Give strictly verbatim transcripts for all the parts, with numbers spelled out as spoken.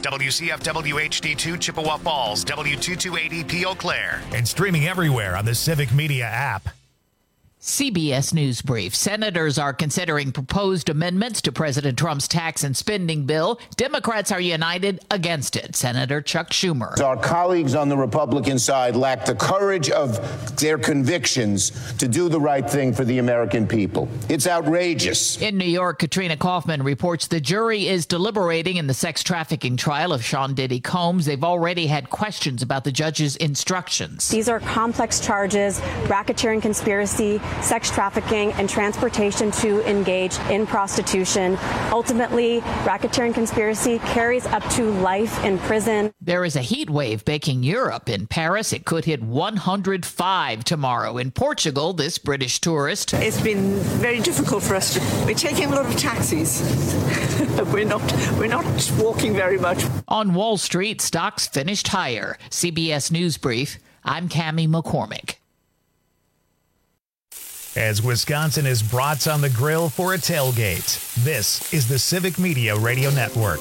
W C F W H D two Chippewa Falls, W two two eight E P Eau Claire. And streaming everywhere on the Civic Media app. C B S News Brief. Senators are considering proposed amendments to President Trump's tax and spending bill. Democrats are united against it. Senator Chuck Schumer. Our colleagues on the Republican side lack the courage of their convictions to do the right thing for the American people. It's outrageous. In New York, Katrina Kaufman reports the jury is deliberating in the sex trafficking trial of Sean Diddy Combs. They've already had questions about the judge's instructions. These are complex charges: racketeering, conspiracy, sex trafficking, and transportation to engage in prostitution. Ultimately, racketeering conspiracy carries up to life in prison. There is a heat wave baking Europe. In Paris, it could hit one hundred five tomorrow. In Portugal, this British tourist. It's been very difficult for us. To, we're taking a lot of taxis. we're not we're not walking very much. On Wall Street, stocks finished higher. C B S News Brief. I'm Cammie McCormick. As Wisconsin is brats on the grill for a tailgate, this is the Civic Media Radio Network.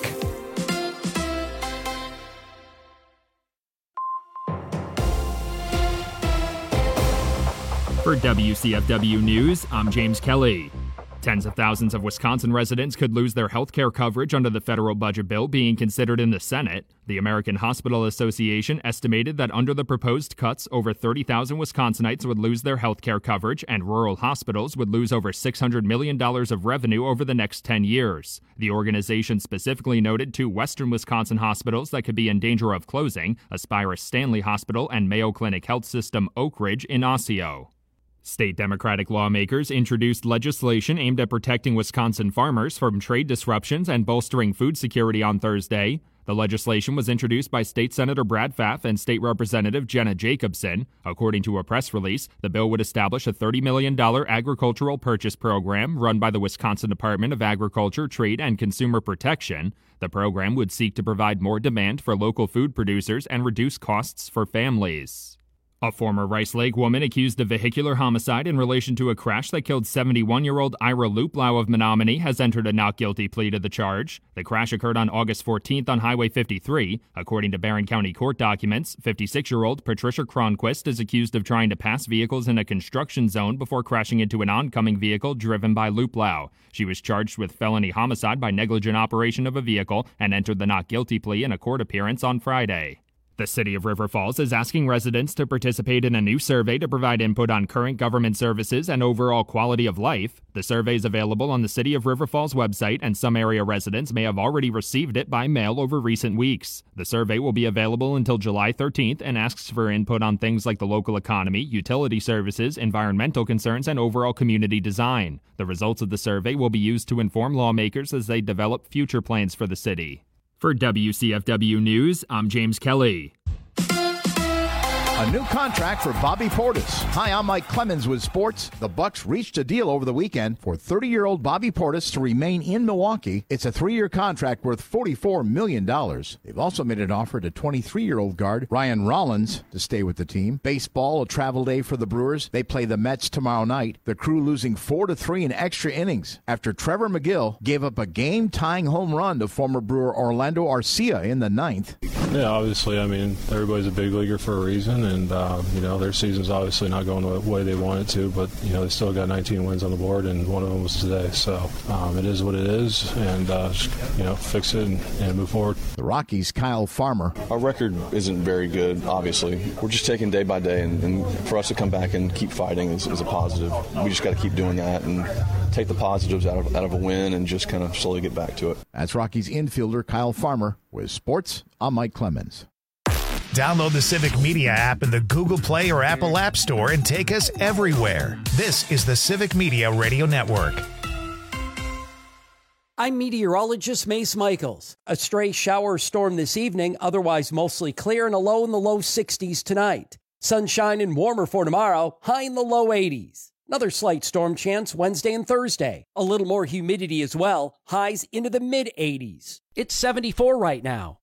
For W C F W News, I'm James Kelly. Tens of thousands of Wisconsin residents could lose their health care coverage under the federal budget bill being considered in the Senate. The American Hospital Association estimated that under the proposed cuts, over thirty thousand Wisconsinites would lose their health care coverage, and rural hospitals would lose over six hundred million dollars of revenue over the next ten years. The organization specifically noted two western Wisconsin hospitals that could be in danger of closing: Aspirus Stanley Hospital and Mayo Clinic Health System Oak Ridge in Osseo. State Democratic lawmakers introduced legislation aimed at protecting Wisconsin farmers from trade disruptions and bolstering food security on Thursday. The legislation was introduced by State Senator Brad Pfaff and State Representative Jenna Jacobson. According to a press release, the bill would establish a thirty million dollars agricultural purchase program run by the Wisconsin Department of Agriculture, Trade, and Consumer Protection. The program would seek to provide more demand for local food producers and reduce costs for families. A former Rice Lake woman accused of vehicular homicide in relation to a crash that killed seventy-one-year-old Ira Luplau of Menominee has entered a not guilty plea to the charge. The crash occurred on August fourteenth on Highway fifty-three. According to Barron County court documents, fifty-six-year-old Patricia Cronquist is accused of trying to pass vehicles in a construction zone before crashing into an oncoming vehicle driven by Luplau. She was charged with felony homicide by negligent operation of a vehicle and entered the not guilty plea in a court appearance on Friday. The City of River Falls is asking residents to participate in a new survey to provide input on current government services and overall quality of life. The survey is available on the City of River Falls website, and some area residents may have already received it by mail over recent weeks. The survey will be available until July thirteenth and asks for input on things like the local economy, utility services, environmental concerns, and overall community design. The results of the survey will be used to inform lawmakers as they develop future plans for the city. For W C F W News, I'm James Kelly. A new contract for Bobby Portis. Hi, I'm Mike Clemens with sports. The Bucks reached a deal over the weekend for thirty-year-old Bobby Portis to remain in Milwaukee. It's a three-year contract worth forty-four million dollars. They've also made an offer to twenty-three-year-old guard Ryan Rollins to stay with the team. Baseball, a travel day for the Brewers. They play the Mets tomorrow night. The Crew losing four to three in extra innings after Trevor McGill gave up a game-tying home run to former Brewer Orlando Arcia in the ninth. Yeah, obviously, I mean, everybody's a big leaguer for a reason, and, uh, you know, their season's obviously not going the way they want it to, but, you know, they still got nineteen wins on the board, and one of them was today. So um, it is what it is, and, uh, just, you know, fix it and, and move forward. The Rockies' Kyle Farmer. Our record isn't very good, obviously. We're just taking day by day, and, and for us to come back and keep fighting is, is a positive. We just got to keep doing that and take the positives out of, out of a win and just kind of slowly get back to it. That's Rockies infielder Kyle Farmer. With sports, I'm Mike Clemens. Download the Civic Media app in the Google Play or Apple App Store and take us everywhere. This is the Civic Media Radio Network. I'm meteorologist Mace Michaels. A stray shower or storm this evening, otherwise mostly clear and a low in the low sixties tonight. Sunshine and warmer for tomorrow, high in the low eighties. Another slight storm chance Wednesday and Thursday. A little more humidity as well, highs into the mid eighties. It's seventy-four right now.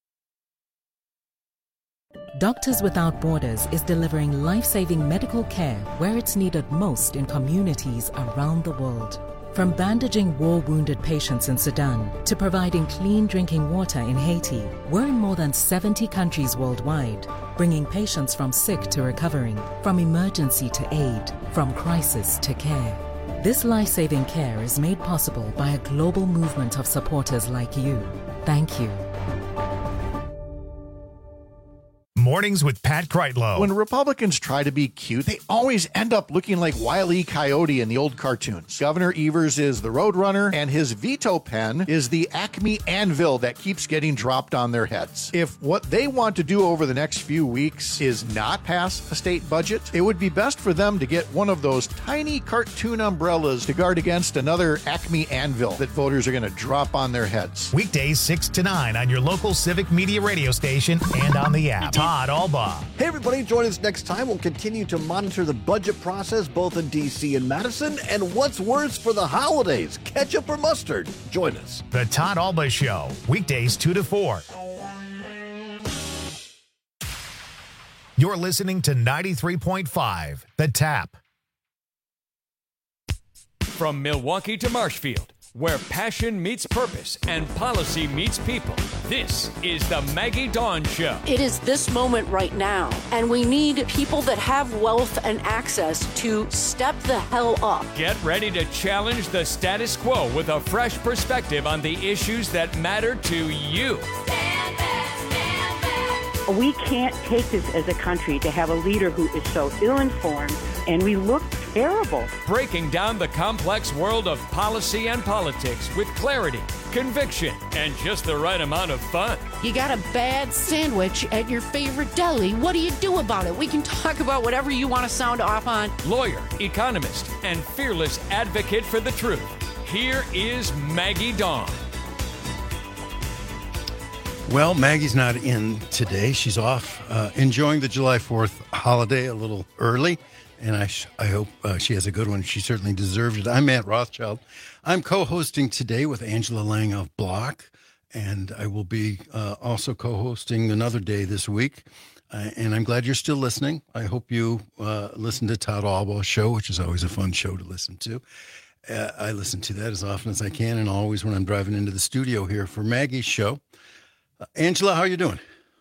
Doctors Without Borders is delivering life-saving medical care where it's needed most in communities around the world. From bandaging war-wounded patients in Sudan to providing clean drinking water in Haiti, we're in more than seventy countries worldwide, bringing patients from sick to recovering, from emergency to aid, from crisis to care. This life-saving care is made possible by a global movement of supporters like you. Thank you. Mornings with Pat Kreitlow. When Republicans try to be cute, they always end up looking like Wile E. Coyote in the old cartoons. Governor Evers is the Roadrunner, and his veto pen is the Acme anvil that keeps getting dropped on their heads. If what they want to do over the next few weeks is not pass a state budget, it would be best for them to get one of those tiny cartoon umbrellas to guard against another Acme anvil that voters are going to drop on their heads. Weekdays six to nine on your local Civic Media radio station and on the app. Todd Albaugh. Hey, everybody, join us next time. We'll continue to monitor the budget process both in D C and Madison. And what's worse for the holidays, ketchup or mustard? Join us. The Todd Albaugh Show, weekdays two to four. You're listening to ninety-three point five, The Tap. From Milwaukee to Marshfield, where passion meets purpose and policy meets people. This is the Maggie Dawn Show. It is this moment right now, and we need people that have wealth and access to step the hell up. Get ready to challenge the status quo with a fresh perspective on the issues that matter to you. Stand back, stand back. We can't take this as a country to have a leader who is so ill-informed, and we look terrible. Breaking down the complex world of policy and politics with clarity, conviction, and just the right amount of fun. You got a bad sandwich at your favorite deli. What do you do about it? We can talk about whatever you want to sound off on. Lawyer, economist, and fearless advocate for the truth. Here is Maggie Dawn. Well, Maggie's not in today. She's off uh, enjoying the July fourth holiday a little early. And I, sh- I hope uh, she has a good one. She certainly deserved it. I'm Matt Rothschild. I'm co-hosting today with Angela Lang of Block, and I will be uh, also co-hosting another day this week. Uh, and I'm glad you're still listening. I hope you uh, listen to Todd Albaugh's show, which is always a fun show to listen to. Uh, I listen to that as often as I can, and always when I'm driving into the studio here for Maggie's show. Uh, Angela, how are you doing?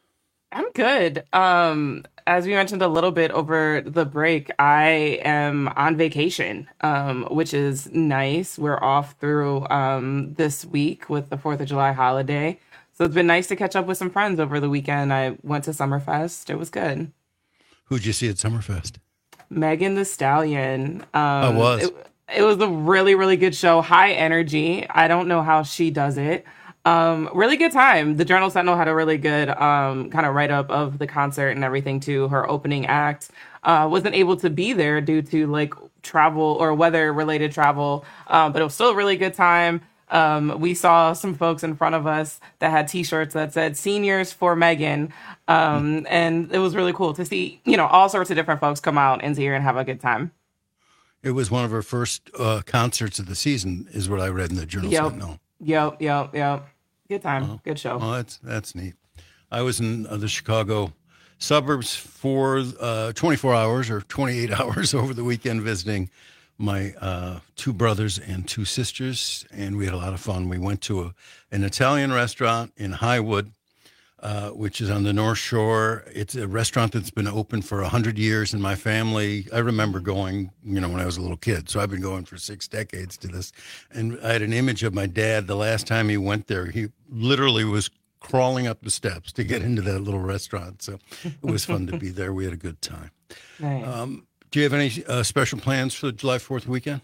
I'm good. Um, as we mentioned a little bit over the break, I am on vacation, um, which is nice. We're off through um, this week with the fourth of July holiday. So it's been nice to catch up with some friends over the weekend. I went to Summerfest. It was good. Who'd you see at Summerfest? Megan Thee Stallion. Um, I was. It, it was a really, really good show. High energy. I don't know how she does it. Um, really good time. The Journal Sentinel had a really good um, kind of write-up of the concert and everything too. Her opening act uh, wasn't able to be there due to like travel or weather-related travel, uh, but it was still a really good time. Um, we saw some folks in front of us that had T-shirts that said "Seniors for Megan," um, and it was really cool to see, you know, all sorts of different folks come out and here and have a good time. It was one of her first uh, concerts of the season, is what I read in the Journal Yep. Sentinel. Yep, yep, yep. Good time. Oh, good show. Oh, that's that's neat. I was in uh, the Chicago suburbs for uh, twenty-four hours or twenty-eight hours over the weekend visiting my uh, two brothers and two sisters, and we had a lot of fun. We went to a, an Italian restaurant in Highwood, uh, which is on the North Shore. It's a restaurant that's been open for one hundred years in my family. I remember going, you know, when I was a little kid. So I've been going for six decades to this. And I had an image of my dad the last time he went there. He literally was crawling up the steps to get into that little restaurant. So it was fun to be there. We had a good time. Nice. Um, do you have any uh, special plans for the July fourth weekend?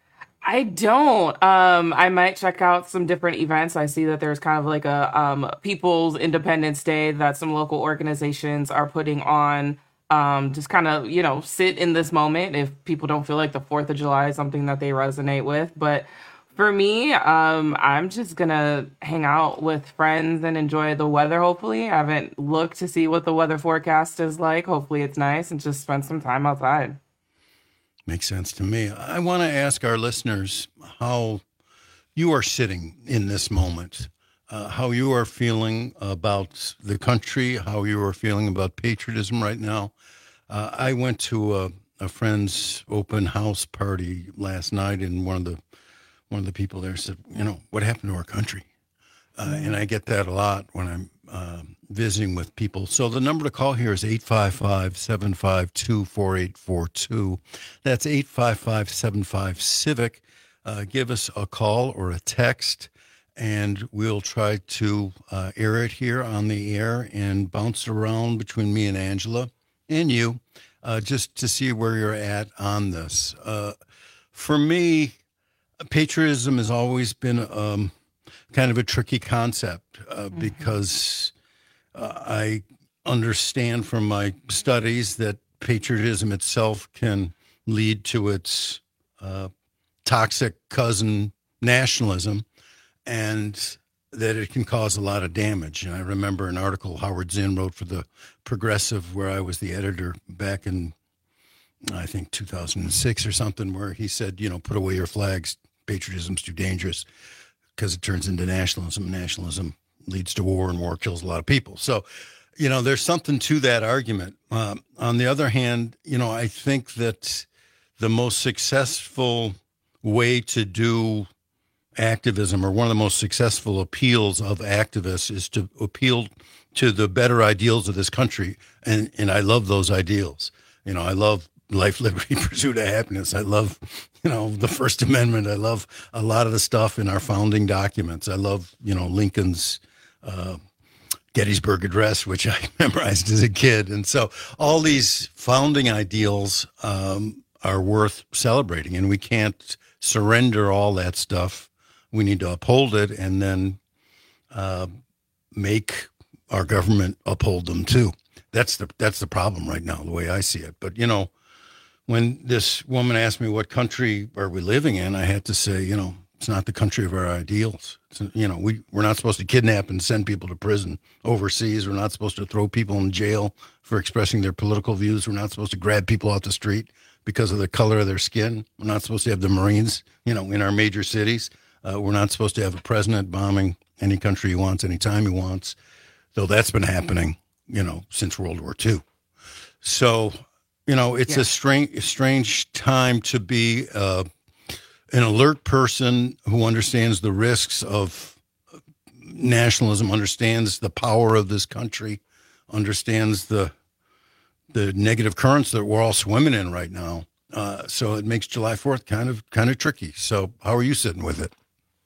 I don't. Um, I might check out some different events. I see that there's kind of like a um, People's Independence Day that some local organizations are putting on. Um, just kind of, you know, sit in this moment if people don't feel like the fourth of July is something that they resonate with. But for me, um, I'm just going to hang out with friends and enjoy the weather, hopefully. I haven't looked to see what the weather forecast is like. Hopefully it's nice, and just spend some time outside. Makes sense to me. I want to ask our listeners how you are sitting in this moment, uh, how you are feeling about the country, how you are feeling about patriotism right now. Uh, I went to a, a friend's open house party last night in one of the one of the people there said, you know, what happened to our country? Uh, and I get that a lot when I'm uh, visiting with people. So the number to call here is eight five five, seven five two, four eight four two. That's eight five five, seven five, CIVIC. Uh, give us a call or a text, and we'll try to uh, air it here on the air and bounce around between me and Angela and you, uh, just to see where you're at on this. Uh, for me, patriotism has always been um, kind of a tricky concept uh, mm-hmm. because uh, I understand from my studies that patriotism itself can lead to its uh, toxic cousin nationalism, and that it can cause a lot of damage. And I remember an article Howard Zinn wrote for the Progressive, where I was the editor back in, I think, two thousand six or something, where he said, you know, put away your flags. Patriotism's too dangerous because it turns into nationalism. Nationalism leads to war, and war kills a lot of people. So, you know, there's something to that argument. Um, on the other hand, you know, I think that the most successful way to do activism, or one of the most successful appeals of activists, is to appeal to the better ideals of this country. And, and I love those ideals. You know, I love life, liberty, pursuit of happiness. I love, you know, the First Amendment. I love a lot of the stuff in our founding documents. I love, you know, Lincoln's uh, Gettysburg Address, which I memorized as a kid. And so all these founding ideals um, are worth celebrating, and we can't surrender all that stuff. We need to uphold it, and then uh, make our government uphold them too. That's the that's the problem right now, the way I see it. But, you know, when this woman asked me what country are we living in, I had to say, you know, it's not the country of our ideals. It's, you know, we, we're not supposed to kidnap and send people to prison overseas. We're not supposed to throw people in jail for expressing their political views. We're not supposed to grab people off the street because of the color of their skin. We're not supposed to have the Marines, you know, in our major cities. Uh, we're not supposed to have a president bombing any country he wants, anytime he wants, though that's been happening, you know, since World War Two. So, you know, it's yeah. a strange, strange time to be uh, an alert person who understands the risks of nationalism, understands the power of this country, understands the the negative currents that we're all swimming in right now. Uh, so it makes July fourth kind of kind of tricky. So how are you sitting with it?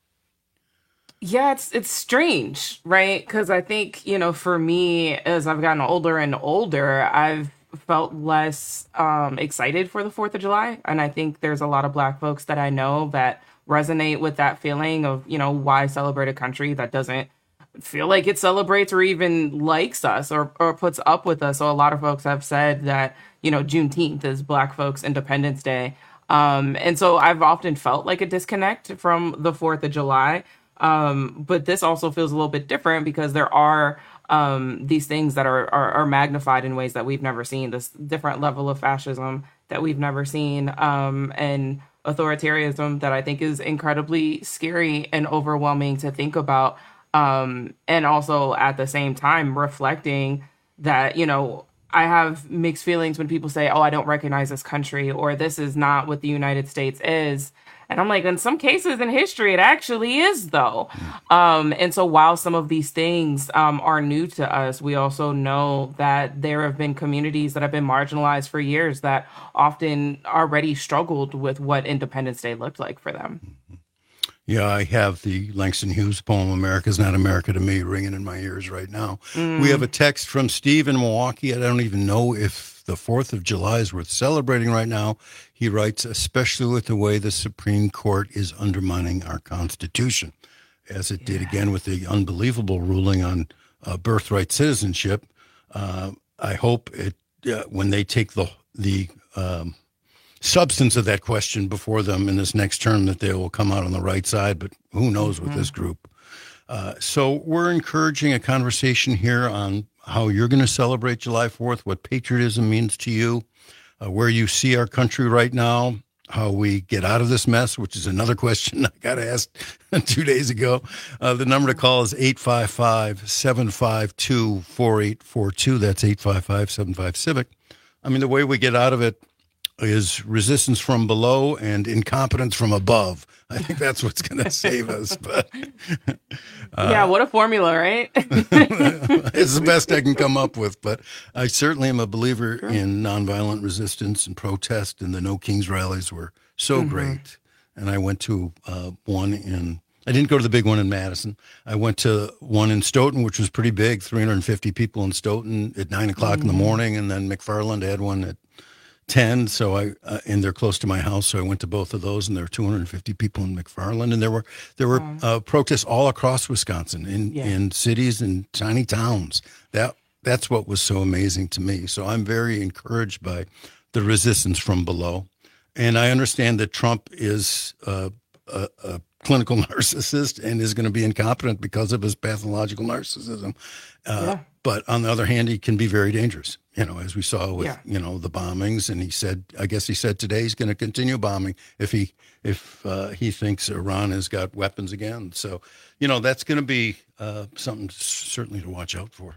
Yeah, it's it's strange, right? Because I think, you know, for me, as I've gotten older and older, I've felt less um, excited for the fourth of July. And I think there's a lot of Black folks that I know that resonate with that feeling of, you know, why celebrate a country that doesn't feel like it celebrates or even likes us or, or puts up with us. So a lot of folks have said that, you know, Juneteenth is Black folks' Independence Day. Um, and so I've often felt like a disconnect from the fourth of July. Um, but this also feels a little bit different because there are um, these things that are, are are magnified in ways that we've never seen, this different level of fascism that we've never seen, um, and authoritarianism that I think is incredibly scary and overwhelming to think about. Um, and also at the same time reflecting that, you know, I have mixed feelings when people say, oh, I don't recognize this country, or this is not what the United States is. And I'm like, in some cases in history, it actually is, though. Um, and so while some of these things um, are new to us, we also know that there have been communities that have been marginalized for years that often already struggled with what Independence Day looked like for them. Yeah, I have the Langston Hughes poem, America's Not America to Me, ringing in my ears right now. Mm. We have a text from Steve in Milwaukee. I don't even know if the fourth of July is worth celebrating right now. He writes, especially with the way the Supreme Court is undermining our Constitution, as it yeah. did again with the unbelievable ruling on uh, birthright citizenship. Uh, I hope it uh, when they take the the um, substance of that question before them in this next term, that they will come out on the right side, but who knows mm-hmm. with this group. Uh, so we're encouraging a conversation here on how you're going to celebrate July fourth, what patriotism means to you, uh, where you see our country right now, how we get out of this mess, which is another question I got asked two days ago. Uh, the number to call is eight five five, seven five two, four eight four two. That's eight five five, seven five, CIVIC. I mean, the way we get out of it is resistance from below and incompetence from above. I think that's what's going to save us. But uh, yeah, what a formula, right? It's the best I can come up with. But I certainly am a believer sure. in nonviolent resistance and protest, and the No Kings rallies were so mm-hmm. great. And I went to uh, one in, I didn't go to the big one in Madison. I went to one in Stoughton, which was pretty big, three hundred fifty people in Stoughton at nine o'clock mm-hmm. in the morning. And then McFarland had one at ten, so I uh, and they're close to my house, so I went to both of those, and there were two hundred fifty people in McFarland, and there were there were uh, protests all across Wisconsin in yeah. in cities and tiny towns. That that's what was so amazing to me. So I'm very encouraged by the resistance from below, and I understand that Trump is uh, a, a clinical narcissist and is going to be incompetent because of his pathological narcissism. Uh, yeah. But on the other hand, he can be very dangerous, you know, as we saw with, yeah. you know, the bombings. And he said, I guess he said today he's going to continue bombing if he if uh, he thinks Iran has got weapons again. So, you know, that's going to be uh, something certainly to watch out for.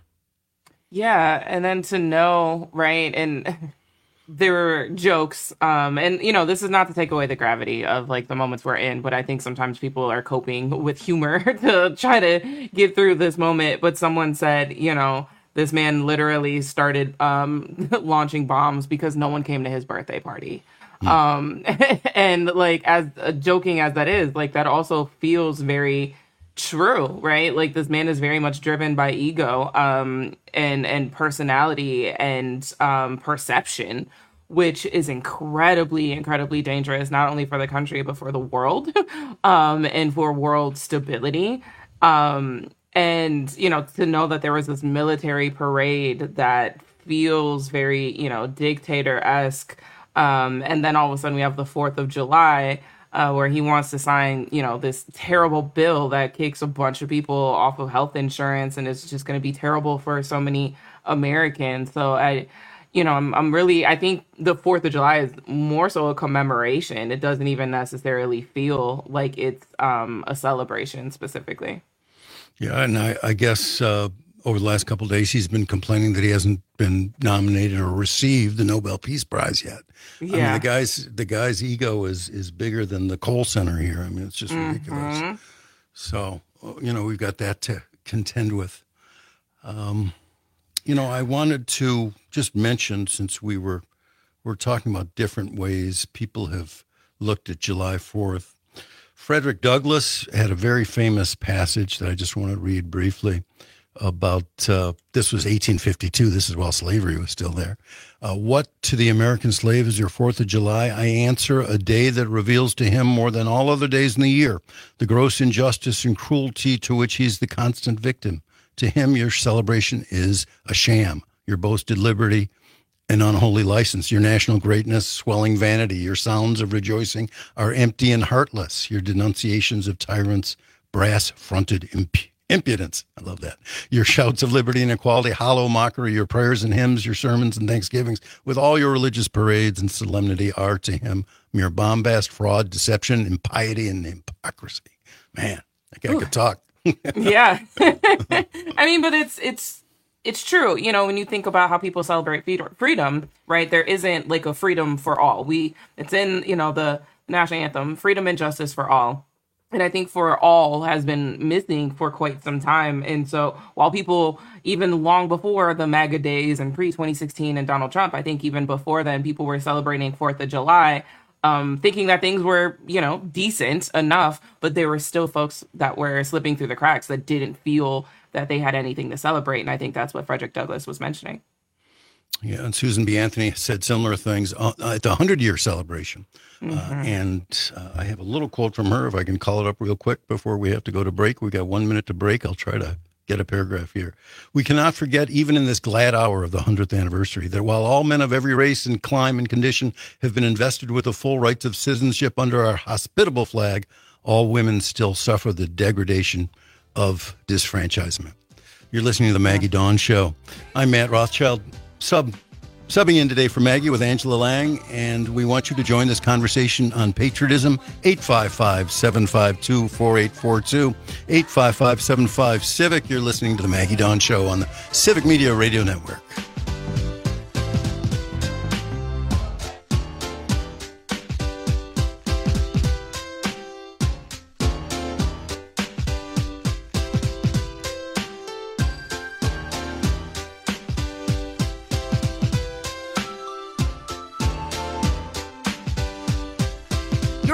Yeah. And then to know, right, and there were jokes, um, and, you know, this is not to take away the gravity of, like, the moments we're in, but I think sometimes people are coping with humor to try to get through this moment. But someone said, you know, this man literally started um, launching bombs because no one came to his birthday party. Mm. Um, and, like, as uh, joking as that is, like, that also feels very true, right? Like, this man is very much driven by ego um, and and personality and um, perception, which is incredibly, incredibly dangerous, not only for the country, but for the world um, and for world stability. Um, and, you know, to know that there was this military parade that feels very, you know, dictator-esque. Um, and then all of a sudden we have the fourth of July, Uh, where he wants to sign, you know, this terrible bill that kicks a bunch of people off of health insurance, and it's just going to be terrible for so many Americans. So I, you know, I'm, I'm really, I think the fourth of July is more so a commemoration. It doesn't even necessarily feel like it's um, a celebration specifically. Yeah, and I, I guess uh, over the last couple of days, he's been complaining that he hasn't been nominated or received the Nobel Peace Prize yet. Yeah. I mean, the guy's the guy's ego is is bigger than the Kohl Center here. I mean, it's just ridiculous. Mm-hmm. So, you know, we've got that to contend with. Um, you know, I wanted to just mention, since we were we're talking about different ways people have looked at July fourth. Frederick Douglass had a very famous passage that I just want to read briefly about, uh, this was eighteen fifty-two. This is while slavery was still there. Uh, what to the American slave is your fourth of July? I answer, a day that reveals to him more than all other days in the year the gross injustice and cruelty to which he's the constant victim. To him, your celebration is a sham, your boasted liberty, an unholy license, your national greatness, swelling vanity, your sounds of rejoicing are empty and heartless, your denunciations of tyrants, brass-fronted imp- impudence. I love that. Your shouts of liberty and equality, hollow mockery, your prayers and hymns, your sermons and thanksgivings, with all your religious parades and solemnity are to him mere bombast, fraud, deception, impiety, and hypocrisy. Man, that guy could talk. Yeah. I mean, but it's, it's, It's true. You know, when you think about how people celebrate freedom, right, there isn't like a freedom for all. We, it's in, you know, the national anthem, freedom and justice for all. And I think for all has been missing for quite some time. And so while people, even long before the MAGA days and pre twenty sixteen and Donald Trump, I think even before then, people were celebrating fourth of July, um, thinking that things were, you know, decent enough, but there were still folks that were slipping through the cracks that didn't feel that they had anything to celebrate. And I think that's what Frederick Douglass was mentioning. Yeah, and Susan B. Anthony said similar things at the hundred-year celebration. Mm-hmm. Uh, and uh, I have a little quote from her, if I can call it up real quick before we have to go to break. We got one minute to break. I'll try to get a paragraph here. We cannot forget, even in this glad hour of the hundredth anniversary, that while all men of every race and clime and condition have been invested with the full rights of citizenship under our hospitable flag, all women still suffer the degradation of disfranchisement. You're listening to the Maggie Dawn Show. I'm Matt Rothschild, sub subbing in today for Maggie with Angela Lang, and we want you to join this conversation on patriotism. eight five five, seven five two, four eight four two, eight five five, seven five, CIVIC. You're listening to the Maggie Dawn Show on the Civic Media Radio Network.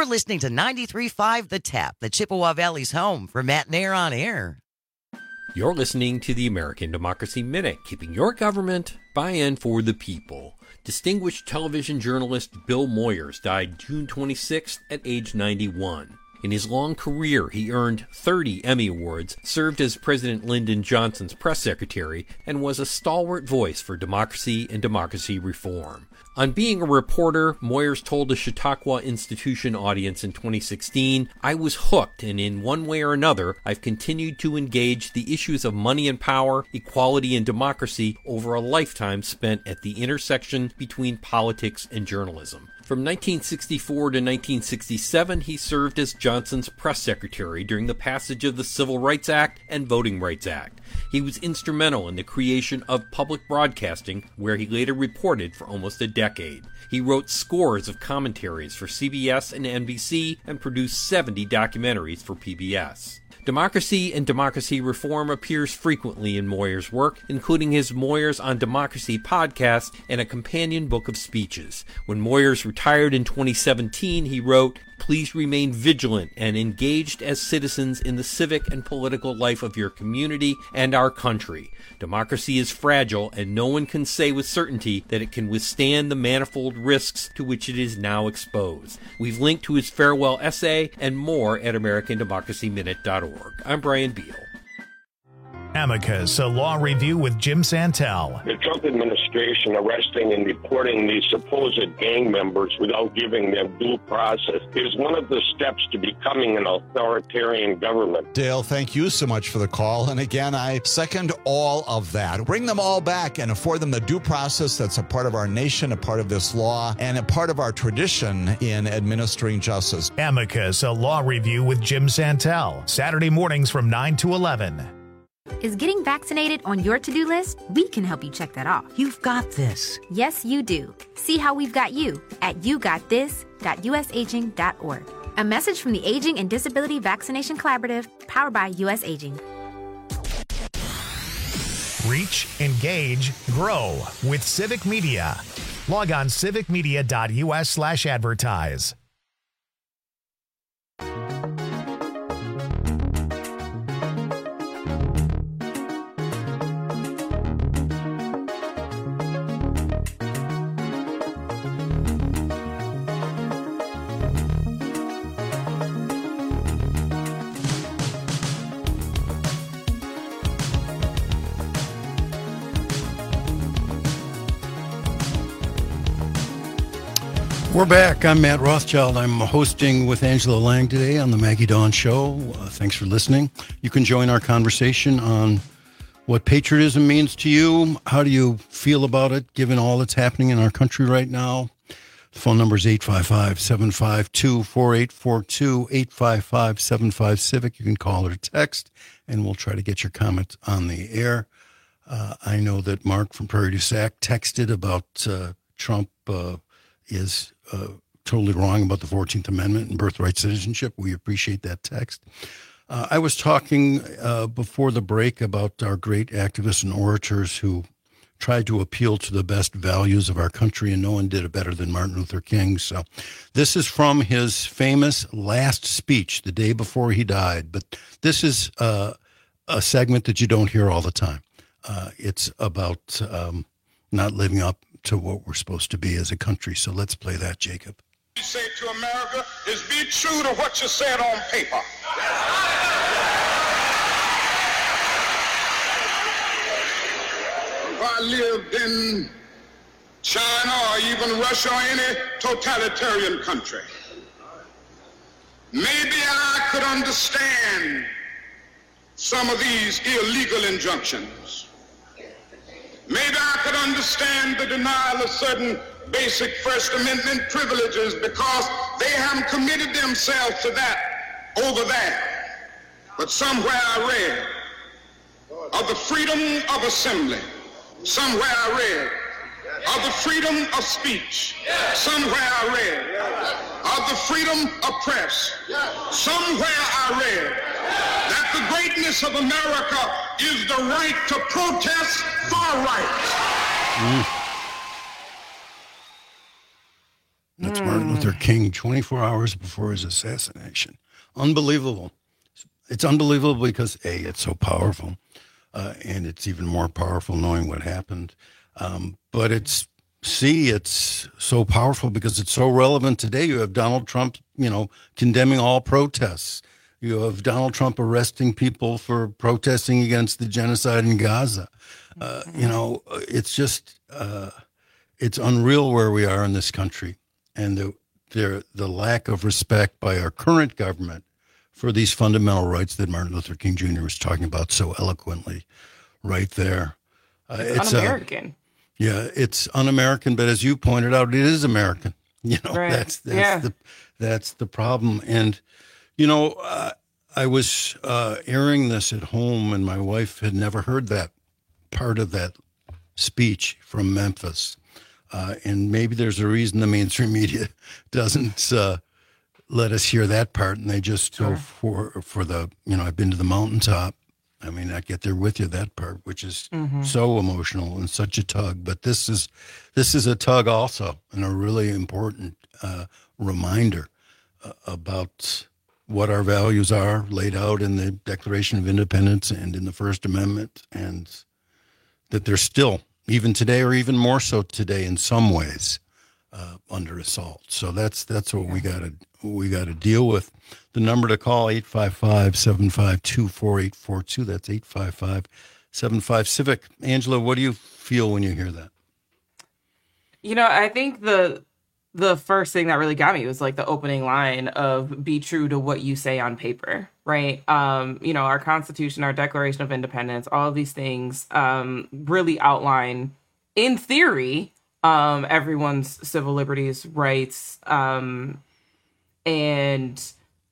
You're listening to ninety-three point five The Tap, the Chippewa Valley's home for Matt Nair on air. You're listening to the American Democracy Minute, keeping your government by and for the people. Distinguished television journalist Bill Moyers died June twenty-sixth at age ninety-one. In his long career, he earned thirty Emmy Awards, served as President Lyndon Johnson's press secretary, and was a stalwart voice for democracy and democracy reform. On being a reporter, Moyers told a Chautauqua Institution audience in twenty sixteen, "I was hooked, and in one way or another, I've continued to engage the issues of money and power, equality and democracy over a lifetime spent at the intersection between politics and journalism." From nineteen sixty-four to nineteen sixty-seven, he served as Johnson's press secretary during the passage of the Civil Rights Act and Voting Rights Act. He was instrumental in the creation of public broadcasting, where he later reported for almost a decade. He wrote scores of commentaries for C B S and N B C and produced seventy documentaries for P B S. Democracy and democracy reform appears frequently in Moyers' work, including his Moyers on Democracy podcast and a companion book of speeches. When Moyers retired in twenty seventeen, he wrote, "Please remain vigilant and engaged as citizens in the civic and political life of your community and our country. Democracy is fragile, and no one can say with certainty that it can withstand the manifold risks to which it is now exposed." We've linked to his farewell essay and more at American Democracy Minute dot org. I'm Brian Beal. Amicus, a law review with Jim Santel. The Trump administration arresting and deporting these supposed gang members without giving them due process is one of the steps to becoming an authoritarian government. Dale, thank you so much for the call. And again, I second all of that. Bring them all back and afford them the due process that's a part of our nation, a part of this law, and a part of our tradition in administering justice. Amicus, a law review with Jim Santel. Saturday mornings from nine to eleven. Is getting vaccinated on your to-do list? We can help you check that off. You've got this. Yes, you do. See how we've got you at you got this dot u s aging dot org. A message from the Aging and Disability Vaccination Collaborative, powered by U S Aging. Reach, engage, grow with Civic Media. Log on civic media dot u s slash advertise. We're back. I'm Matt Rothschild. I'm hosting with Angela Lang today on the Maggie Dawn Show. Uh, thanks for listening. You can join our conversation on what patriotism means to you. How do you feel about it, given all that's happening in our country right now? The phone number is eight five five, seven five two, four eight four two, eight five five, seven five, CIVIC. You can call or text, and we'll try to get your comment on the air. Uh, I know that Mark from Prairie du Sac texted about uh, Trump uh, is uh, totally wrong about the fourteenth Amendment and birthright citizenship. We appreciate that text. Uh, I was talking uh, before the break about our great activists and orators who tried to appeal to the best values of our country, and no one did it better than Martin Luther King. So this is from his famous last speech the day before he died. But this is uh, a segment that you don't hear all the time. Uh, it's about um, not living up to what we're supposed to be as a country. So let's play that, Jacob. You say to America is be true to what you said on paper. If I lived in China or even Russia or any totalitarian country, maybe I could understand some of these illegal injunctions. Maybe I could understand the denial of certain basic First Amendment privileges because they haven't committed themselves to that over there. But somewhere I read of the freedom of assembly. Somewhere I read of the freedom of speech. Somewhere I read of the freedom of press. Somewhere I read that the greatness of America is the right to protest far right. Mm. That's Martin Luther Luther King twenty-four hours before his assassination. Unbelievable. It's unbelievable because, A, it's so powerful, uh, and it's even more powerful knowing what happened. Um, but it's, C, it's so powerful because it's so relevant today. You have Donald Trump, you know, condemning all protests. You have Donald Trump arresting people for protesting against the genocide in Gaza. Uh, you know, it's just, uh, it's unreal where we are in this country, and the, the the lack of respect by our current government for these fundamental rights that Martin Luther King Junior was talking about so eloquently right there. Uh, it's, it's un-American. Uh, yeah, it's un-American, but as you pointed out, it is American. You know, right. that's that's yeah. the that's the problem. And you know, uh, I was uh, airing this at home, and my wife had never heard that part of that speech from Memphis. Uh, and maybe there's a reason the mainstream media doesn't uh, let us hear that part, and they just sure. go for for the, you know, I've been to the mountaintop. I mean, I get there with you, that part, which is mm-hmm. so emotional and such a tug. But this is this is a tug also, and a really important uh, reminder uh, about what our values are laid out in the Declaration of Independence and in the First Amendment, and that they're still, even today, or even more so today in some ways, uh, under assault. So that's that's what yeah. we got to we got to deal with. The number to call, eight five five, seven five two, four eight four two. That's eight five five, seven five, civic. Angela, what do you feel when you hear that? You know, I think the the first thing that really got me was like the opening line of "be true to what you say on paper," right? Um, you know, our Constitution, our Declaration of Independence, all of these things um, really outline, in theory, um, everyone's civil liberties, rights, um, and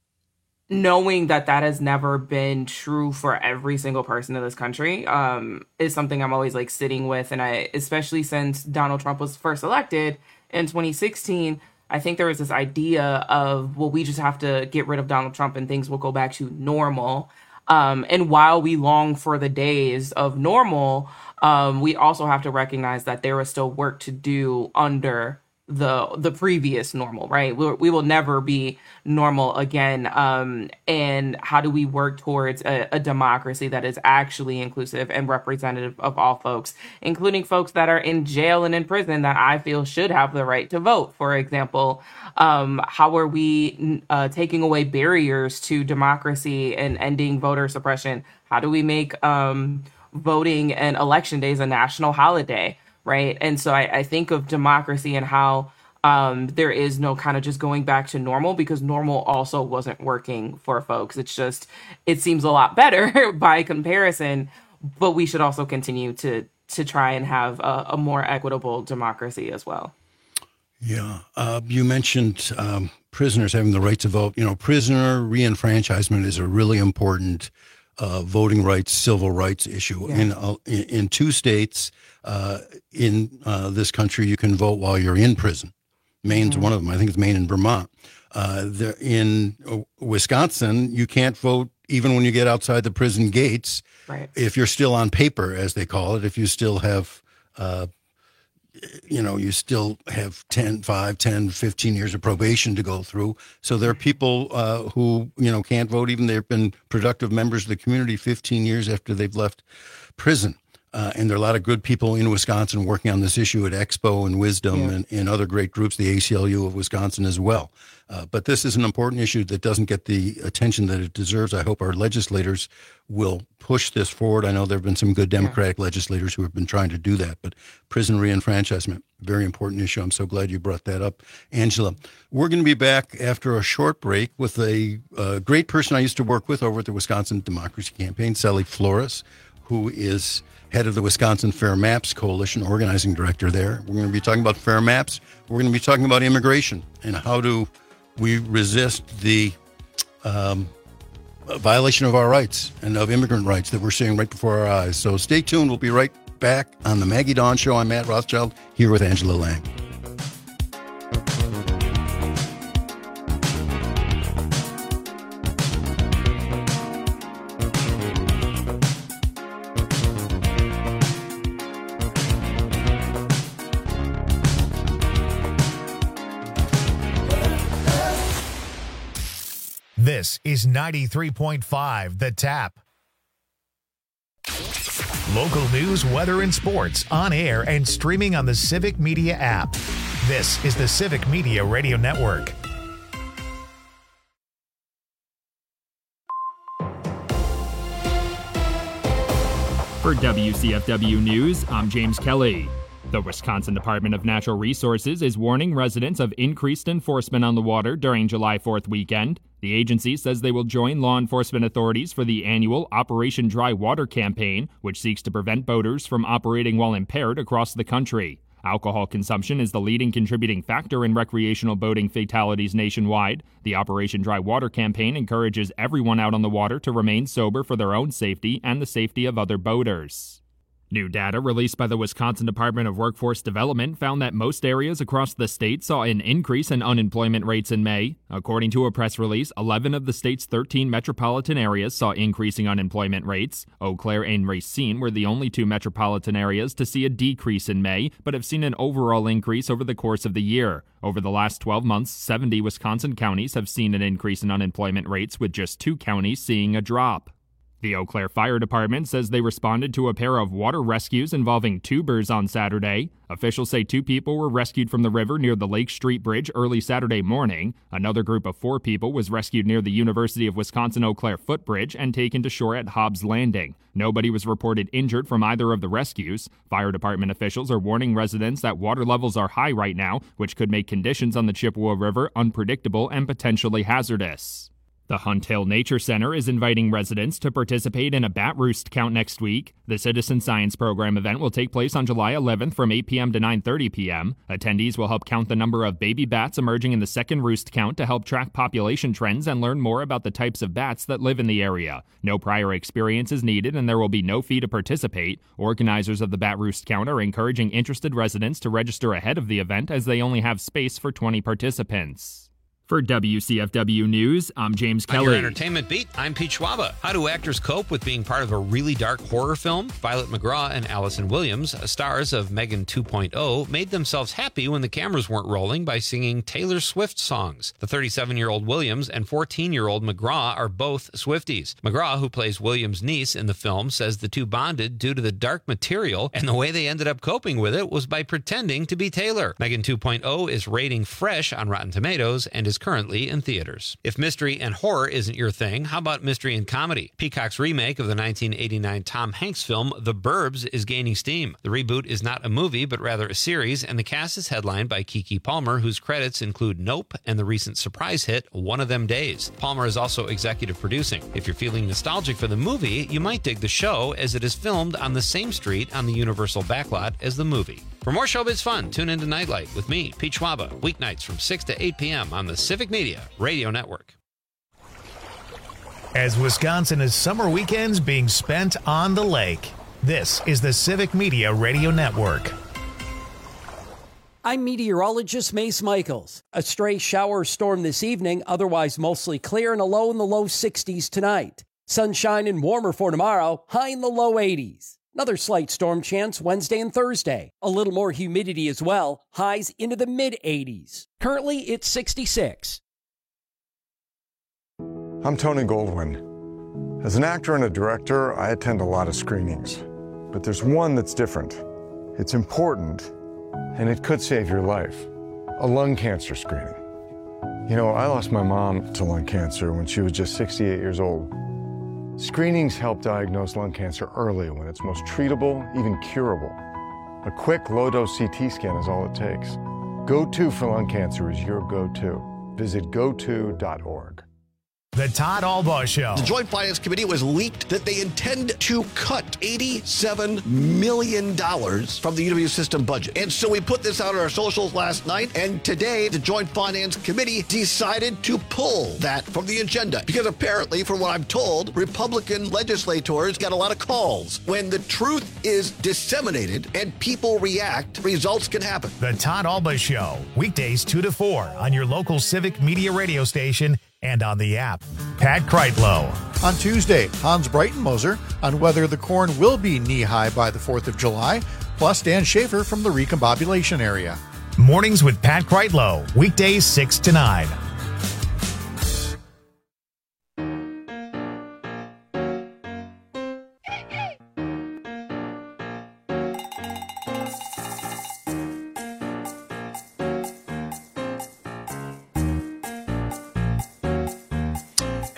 knowing that that has never been true for every single person in this country um, is something I'm always like sitting with. And I, especially since Donald Trump was first elected in twenty sixteen, I think there was this idea of, well, we just have to get rid of Donald Trump and things will go back to normal. Um, and while we long for the days of normal, um, we also have to recognize that there is still work to do under the the previous normal, right? We, we will never be normal again. Um, and how do we work towards a, a democracy that is actually inclusive and representative of all folks, including folks that are in jail and in prison that I feel should have the right to vote, for example? Um, how are we uh, taking away barriers to democracy and ending voter suppression? How do we make um, voting and election days a national holiday? Right. And so I, I think of democracy and how um, there is no kind of just going back to normal, because normal also wasn't working for folks. It's just, it seems a lot better by comparison, but we should also continue to to try and have a, a more equitable democracy as well. Yeah. Uh, you mentioned um, prisoners having the right to vote. You know, prisoner reenfranchisement is a really important uh, voting rights, civil rights issue. Yeah. In, uh, in in two states uh, in uh, this country, you can vote while you're in prison. Maine's mm-hmm. one of them. I think it's Maine and Vermont. Uh, there, in uh, Wisconsin, you can't vote even when you get outside the prison gates. Right. If you're still on paper, as they call it, if you still have, uh, you know, you still have ten, five, ten, fifteen years of probation to go through. So there are people uh, who, you know, can't vote even they've been productive members of the community fifteen years after they've left prison. Uh, and there are a lot of good people in Wisconsin working on this issue at Expo and Wisdom yeah. and, and other great groups, the A C L U of Wisconsin as well. Uh, but this is an important issue that doesn't get the attention that it deserves. I hope our legislators will push this forward. I know there have been some good Democratic yeah. legislators who have been trying to do that, but prison reenfranchisement, very important issue. I'm so glad you brought that up, Angela. We're going to be back after a short break with a uh, great person I used to work with over at the Wisconsin Democracy Campaign, Sally Flores, who is head of the Wisconsin Fair Maps Coalition, organizing director there. We're going to be talking about fair maps. We're going to be talking about immigration and how do we resist the um, violation of our rights and of immigrant rights that we're seeing right before our eyes. So stay tuned. We'll be right back on the Maggie Dawn Show. I'm Matt Rothschild here with Angela Lang. This is ninety-three point five The Tap. Local news, weather, and sports on air and streaming on the Civic Media app. This is the Civic Media Radio Network. For W C F W News, I'm James Kelly. The Wisconsin Department of Natural Resources is warning residents of increased enforcement on the water during July fourth weekend. The agency says they will join law enforcement authorities for the annual Operation Dry Water campaign, which seeks to prevent boaters from operating while impaired across the country. Alcohol consumption is the leading contributing factor in recreational boating fatalities nationwide. The Operation Dry Water campaign encourages everyone out on the water to remain sober for their own safety and the safety of other boaters. New data released by the Wisconsin Department of Workforce Development found that most areas across the state saw an increase in unemployment rates in May. According to a press release, eleven of the state's thirteen metropolitan areas saw increasing unemployment rates. Eau Claire and Racine were the only two metropolitan areas to see a decrease in May, but have seen an overall increase over the course of the year. Over the last twelve months, seventy Wisconsin counties have seen an increase in unemployment rates, with just two counties seeing a drop. The Eau Claire Fire Department says they responded to a pair of water rescues involving tubers on Saturday. Officials say two people were rescued from the river near the Lake Street Bridge early Saturday morning. Another group of four people was rescued near the University of Wisconsin-Eau Claire footbridge and taken to shore at Hobbs Landing. Nobody was reported injured from either of the rescues. Fire department officials are warning residents that water levels are high right now, which could make conditions on the Chippewa River unpredictable and potentially hazardous. The Hunt Hill Nature Center is inviting residents to participate in a bat roost count next week. The Citizen Science Program event will take place on July eleventh from eight p.m. to nine thirty p.m. Attendees will help count the number of baby bats emerging in the second roost count to help track population trends and learn more about the types of bats that live in the area. No prior experience is needed and there will be no fee to participate. Organizers of the bat roost count are encouraging interested residents to register ahead of the event as they only have space for twenty participants. For W C F W News, I'm James Kelly. On your entertainment beat, I'm Pete Schwaba. How do actors cope with being part of a really dark horror film? Violet McGraw and Allison Williams, stars of Megan two point oh, made themselves happy when the cameras weren't rolling by singing Taylor Swift songs. The thirty-seven-year-old Williams and fourteen-year-old McGraw are both Swifties. McGraw, who plays Williams' niece in the film, says the two bonded due to the dark material, and the way they ended up coping with it was by pretending to be Taylor. Megan two point oh is rating fresh on Rotten Tomatoes and is currently in theaters. If mystery and horror isn't your thing, how about mystery and comedy? Peacock's remake of the nineteen eighty-nine Tom Hanks film The Burbs is gaining steam. The reboot is not a movie, but rather a series, and the cast is headlined by Keke Palmer, whose credits include Nope and the recent surprise hit One of Them Days. Palmer is also executive producing. If you're feeling nostalgic for the movie, you might dig the show, as it is filmed on the same street on the Universal backlot as the movie. For more showbiz fun, tune into Nightlight with me, Pete Schwaba, weeknights from six to eight p.m. on the Civic Media Radio Network. As Wisconsin is summer weekends being spent on the lake, this is the Civic Media Radio Network. I'm meteorologist Mace Michaels. A stray shower storm this evening, otherwise mostly clear and a low in the low sixties tonight. Sunshine and warmer for tomorrow, high in the low eighties. Another slight storm chance Wednesday and Thursday. A little more humidity as well, highs into the mid-eighties. Currently, it's sixty-six. I'm Tony Goldwyn. As an actor and a director, I attend a lot of screenings. But there's one that's different. It's important, and it could save your life. A lung cancer screening. You know, I lost my mom to lung cancer when she was just sixty-eight years old. Screenings help diagnose lung cancer early when it's most treatable, even curable. A quick, low-dose C T scan is all it takes. Go To for lung cancer is your go-to. Visit go to dot org. The Todd Albaugh Show. The Joint Finance Committee was leaked that they intend to cut eighty-seven million dollars from the U W system budget. And so we put this out on our socials last night, and today the Joint Finance Committee decided to pull that from the agenda. Because apparently, from what I'm told, Republican legislators got a lot of calls. When the truth is disseminated and people react, results can happen. The Todd Albaugh Show, weekdays two to four on your local Civic Media radio station and on the app. Pat Kreitlow. On Tuesday, Hans Breitenmoser on whether the corn will be knee-high by the fourth of July, plus Dan Schaefer from the recombobulation area. Mornings with Pat Kreitlow, weekdays six to nine.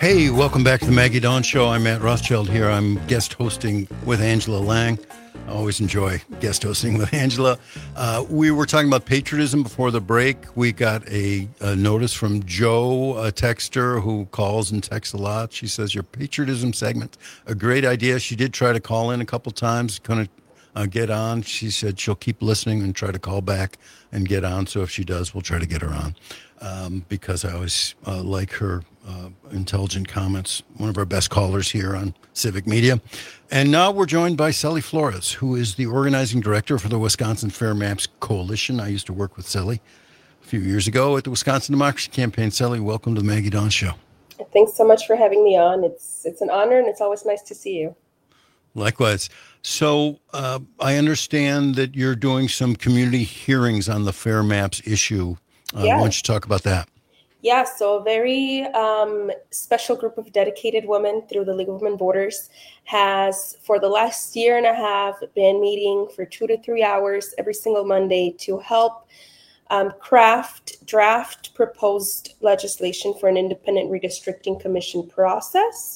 Hey, welcome back to the Maggie Dawn Show. I'm Matt Rothschild here. I'm guest hosting with Angela Lang. I always enjoy guest hosting with Angela. Uh, we were talking about patriotism before the break. We got a, a notice from Joe, a texter who calls and texts a lot. She says, your patriotism segment, a great idea. She did try to call in a couple times, couldn't uh, get on. She said she'll keep listening and try to call back and get on. So if she does, we'll try to get her on um, because I always uh, like her uh, intelligent comments. One of our best callers here on Civic Media. And now we're joined by Sally Flores, who is the organizing director for the Wisconsin Fair Maps Coalition. I used to work with Sally a few years ago at the Wisconsin Democracy Campaign. Sally, welcome to the Maggie Dawn Show. Thanks so much for having me on. It's it's an honor, and it's always nice to see you. Likewise. So uh, I understand that you're doing some community hearings on the Fair Maps issue. Uh, Yeah. Why don't you talk about that? Yeah, so a very um, special group of dedicated women through the League of Women Voters has, for the last year and a half, been meeting for two to three hours every single Monday to help um, craft, draft proposed legislation for an independent redistricting commission process.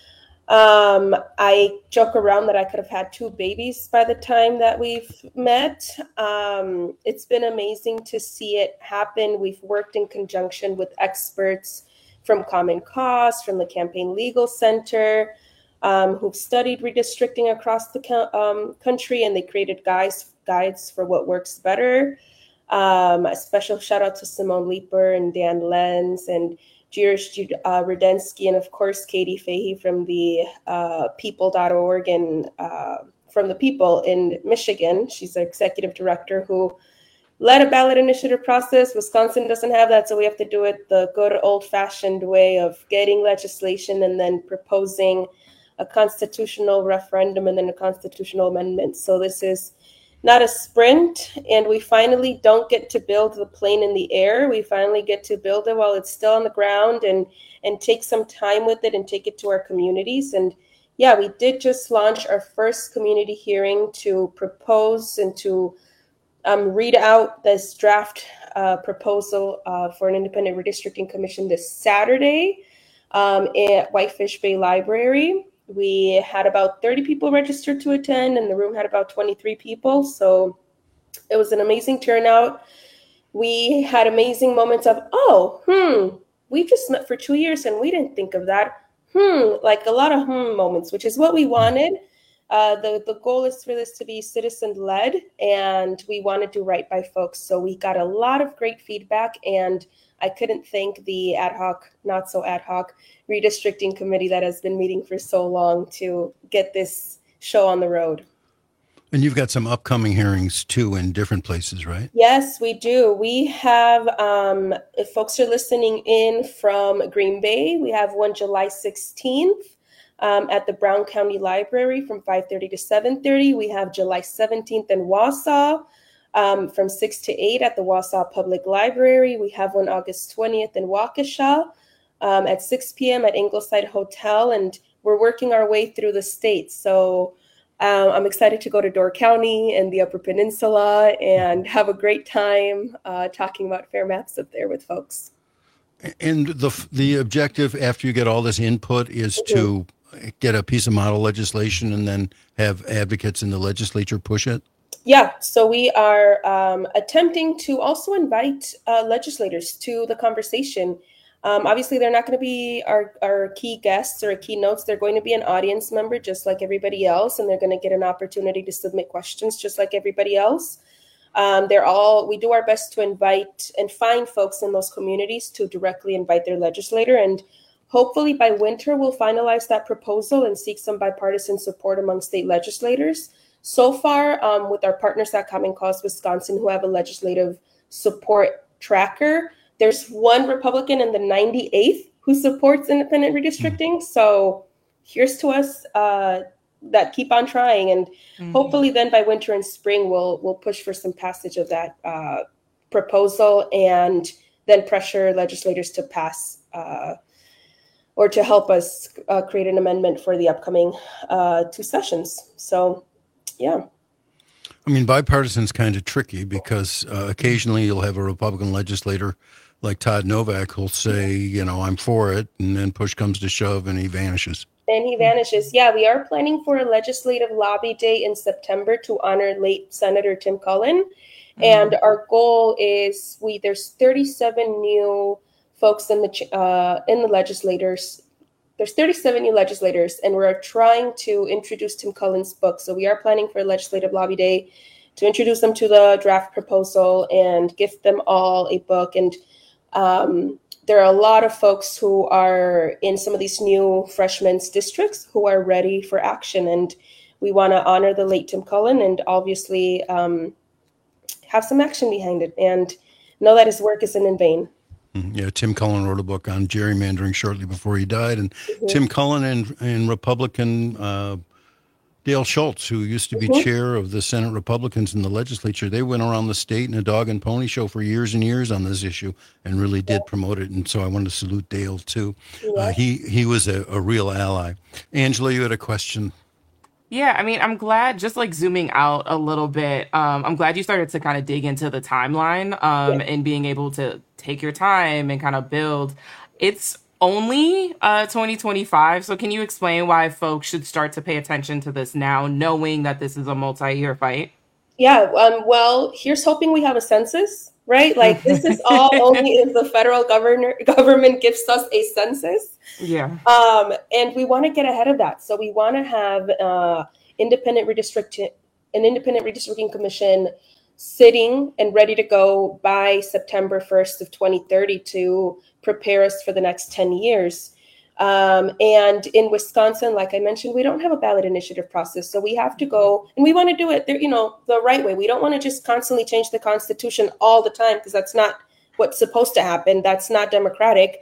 Um, I joke around that I could have had two babies by the time that we've met. Um, it's been amazing to see it happen. We've worked in conjunction with experts from Common Cause, from the Campaign Legal Center, um, who've studied redistricting across the co- um, country, and they created guides, guides for what works better. Um, a special shout out to Simone Leeper and Dan Lenz and Jiris uh, Rudensky, and of course, Katie Fahey from the uh, people dot org and uh, from the People in Michigan. She's the executive director who led a ballot initiative process. Wisconsin doesn't have that, so we have to do it the good old-fashioned way of getting legislation and then proposing a constitutional referendum and then a constitutional amendment. So this is not a sprint, and we finally don't get to build the plane in the air. We finally get to build it while it's still on the ground and and take some time with it and take it to our communities. And yeah, we did just launch our first community hearing to propose and to um, read out this draft uh, proposal uh, for an independent redistricting commission this Saturday um, at Whitefish Bay Library. We had about thirty people registered to attend, and the room had about twenty-three people. So it was an amazing turnout. We had amazing moments of, oh, hmm, we just met for two years and we didn't think of that. Hmm, like a lot of hmm moments, which is what we wanted. Uh, the, the goal is for this to be citizen-led, and we want to do right by folks. So we got a lot of great feedback, and I couldn't thank the ad hoc, not so ad hoc, redistricting committee that has been meeting for so long to get this show on the road. And you've got some upcoming hearings, too, in different places, right? Yes, we do. We have, um, if folks are listening in from Green Bay, we have one July sixteenth um, at the Brown County Library from five thirty to seven thirty. We have July seventeenth in Wausau um, from six to eight at the Wausau Public Library. We have one August twentieth in Waukesha um, at six p.m. at Ingleside Hotel, and we're working our way through the state. So Um, I'm excited to go to Door County and the Upper Peninsula and have a great time uh, talking about fair maps up there with folks. And the the objective after you get all this input is mm-hmm. to get a piece of model legislation and then have advocates in the legislature push it? Yeah, so we are um, attempting to also invite uh, legislators to the conversation. Um, obviously, they're not going to be our, our key guests or keynotes. They're going to be an audience member just like everybody else, and they're going to get an opportunity to submit questions just like everybody else. Um, they're all, we do our best to invite and find folks in those communities to directly invite their legislator. And hopefully by winter, we'll finalize that proposal and seek some bipartisan support among state legislators. So far, um, with our partners at Common Cause Wisconsin, who have a legislative support tracker, there's one Republican in the ninety-eighth who supports independent redistricting. So here's to us uh, that keep on trying. And mm-hmm. hopefully then by winter and spring, we'll we'll push for some passage of that uh, proposal and then pressure legislators to pass uh, or to help us uh, create an amendment for the upcoming uh, two sessions. So, yeah. I mean, bipartisan is kind of tricky because uh, occasionally you'll have a Republican legislator like Todd Novak, who'll say, you know, I'm for it, and then push comes to shove, and he vanishes. And he vanishes. Yeah, we are planning for a legislative lobby day in September to honor late Senator Tim Cullen. Mm-hmm. And our goal is we there's thirty-seven new folks in the uh, in the legislators. There's thirty-seven new legislators, and we're trying to introduce Tim Cullen's book. So we are planning for a legislative lobby day to introduce them to the draft proposal and gift them all a book. And um, there are a lot of folks who are in some of these new freshmen's districts who are ready for action. And we want to honor the late Tim Cullen and obviously um, have some action behind it and know that his work isn't in vain. Yeah, Tim Cullen wrote a book on gerrymandering shortly before he died. And mm-hmm. Tim Cullen and, and Republican uh, Dale Schultz, who used to be mm-hmm. chair of the Senate Republicans in the legislature, they went around the state in a dog and pony show for years and years on this issue and really did yeah. promote it. And so I wanted to salute Dale, too. Yeah. Uh, he, he was a, a real ally. Angela, you had a question. Yeah, I mean, I'm glad, just like zooming out a little bit, um, I'm glad you started to kind of dig into the timeline um, yeah. and being able to take your time and kind of build. It's only uh, twenty twenty-five. So can you explain why folks should start to pay attention to this now, knowing that this is a multi-year fight? Yeah, um, well, here's hoping we have a census, right? Like this is all only if the federal governor government gives us a census. Yeah. Um, and we want to get ahead of that. So we want to have uh, independent redistricting, an independent redistricting commission sitting and ready to go by September first of twenty thirty to prepare us for the next ten years. Um, and in Wisconsin, like I mentioned, we don't have a ballot initiative process. So we have to go and we want to do it, you know, the right way. We don't want to just constantly change the Constitution all the time because that's not what's supposed to happen. That's not democratic.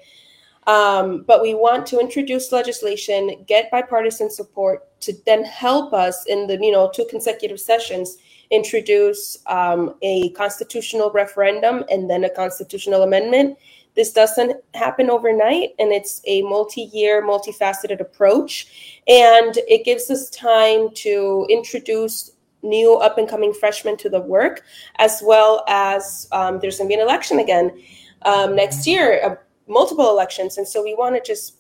Um, but we want to introduce legislation, get bipartisan support to then help us in the, you know, two consecutive sessions, introduce um, a constitutional referendum and then a constitutional amendment. This doesn't happen overnight, and it's a multi-year, multifaceted approach. And it gives us time to introduce new up-and-coming freshmen to the work, as well as um, there's going to be an election again um, next year, uh, multiple elections. And so we want to just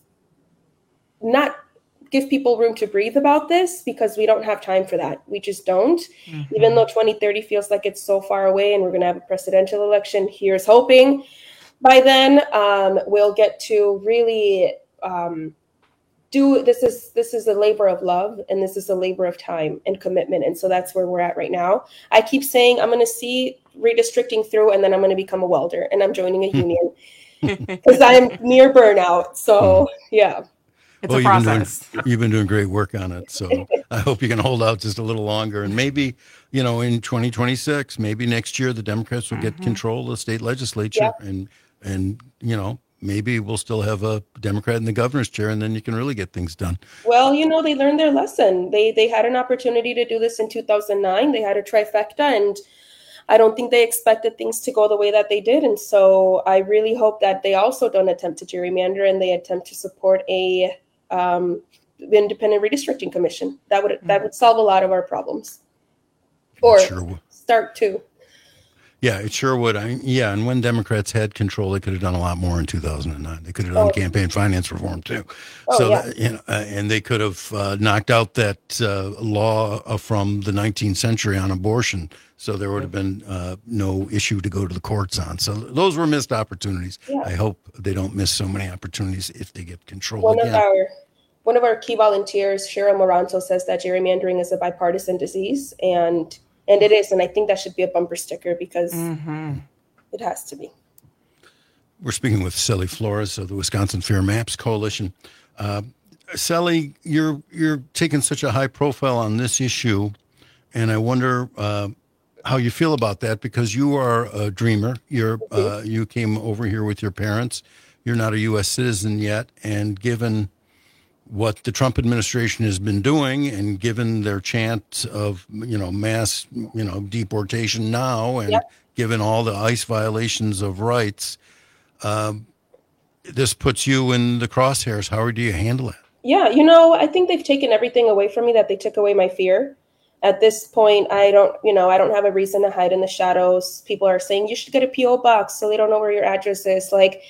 not give people room to breathe about this because we don't have time for that. We just don't. Mm-hmm. Even though twenty thirty feels like it's so far away and we're going to have a presidential election, here's hoping. By then, um, we'll get to really um, do this is this is a labor of love, and this is a labor of time and commitment. And so that's where we're at right now. I keep saying I'm going to see redistricting through, and then I'm going to become a welder, and I'm joining a union because I'm near burnout. So yeah, it's well, a process. You've been, doing, you've been doing great work on it. So I hope you can hold out just a little longer, and maybe, you know, in twenty twenty-six, maybe next year, the Democrats will mm-hmm. get control of the state legislature, yeah. and. And, you know, maybe we'll still have a Democrat in the governor's chair, and then you can really get things done. Well, you know, they learned their lesson. They they had an opportunity to do this in two thousand nine. They had a trifecta, and I don't think they expected things to go the way that they did. And so I really hope that they also don't attempt to gerrymander and they attempt to support a um, independent redistricting commission. That would mm-hmm. that would solve a lot of our problems. Or sure start to. Yeah, it sure would. I, yeah, and when Democrats had control, they could have done a lot more in two thousand nine. They could have done oh. campaign finance reform too. Oh, so, yeah. that, you know, uh, and they could have uh, knocked out that uh, law uh, from the nineteenth century on abortion. So there would have been uh, no issue to go to the courts on. So those were missed opportunities. Yeah. I hope they don't miss so many opportunities if they get control one again. Of our, one of our key volunteers, Cheryl Moranto, says that gerrymandering is a bipartisan disease, and And it is, and I think that should be a bumper sticker because mm-hmm. it has to be. We're speaking with Sally Flores of the Wisconsin Fair Maps Coalition. Uh, Sally, you're you're taking such a high profile on this issue, and I wonder uh, how you feel about that because you are a dreamer. You're uh, you came over here with your parents. You're not a U S citizen yet, and given what the Trump administration has been doing, and given their chant of, you know, mass, you know, deportation now, and yep. given all the ICE violations of rights, um, this puts you in the crosshairs. How do you handle it? Yeah, you know, I think they've taken everything away from me that they took away my fear. At this point, I don't, you know, I don't have a reason to hide in the shadows. People are saying you should get a P O box so they don't know where your address is. Like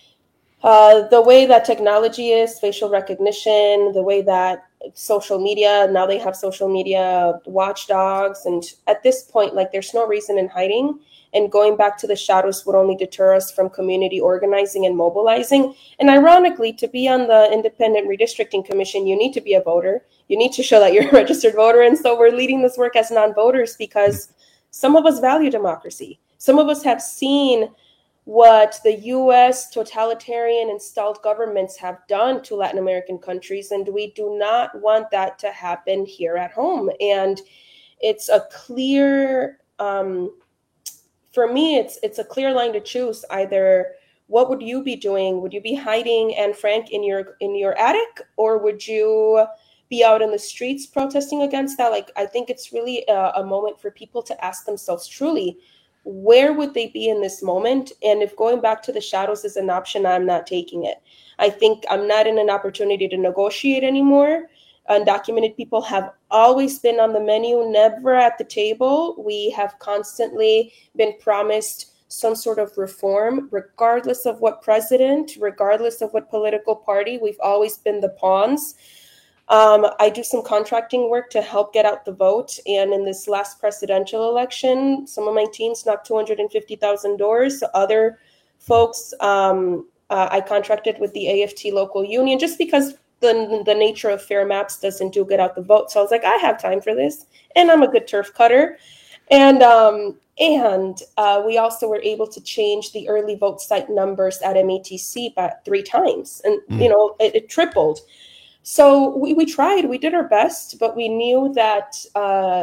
uh, the way that technology is, facial recognition, the way that social media, now they have social media watchdogs. And at this point, like there's no reason in hiding. And going back to the shadows would only deter us from community organizing and mobilizing. And ironically, to be on the Independent Redistricting Commission, you need to be a voter. You need to show that you're a registered voter. And so we're leading this work as non-voters because some of us value democracy. Some of us have seen what the U S totalitarian installed governments have done to Latin American countries, and we do not want that to happen here at home. And it's a clear... Um, For me, it's it's a clear line to choose. Either what would you be doing? Would you be hiding Anne Frank in your in your attic, or would you be out in the streets protesting against that? Like, I think it's really a, a moment for people to ask themselves truly, where would they be in this moment? And if going back to the shadows is an option, I'm not taking it. I think I'm not in an opportunity to negotiate anymore. Undocumented people have always been on the menu, never at the table. We have constantly been promised some sort of reform, regardless of what president, regardless of what political party. We've always been the pawns. Um, I do some contracting work to help get out the vote. And in this last presidential election, some of my teams knocked two hundred fifty thousand doors. Other folks, um, uh, I contracted with the A F T local union just because the the nature of fair maps doesn't do get out the vote. So I was like, I have time for this, and I'm a good turf cutter. And um, and uh, we also were able to change the early vote site numbers at M E T C by three times, and mm. you know it, it tripled. So we, we tried, we did our best, but we knew that uh,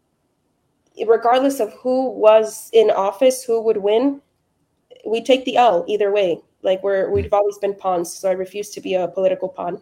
regardless of who was in office, who would win, we take the L either way. Like we're we've always been pawns, so I refuse to be a political pawn.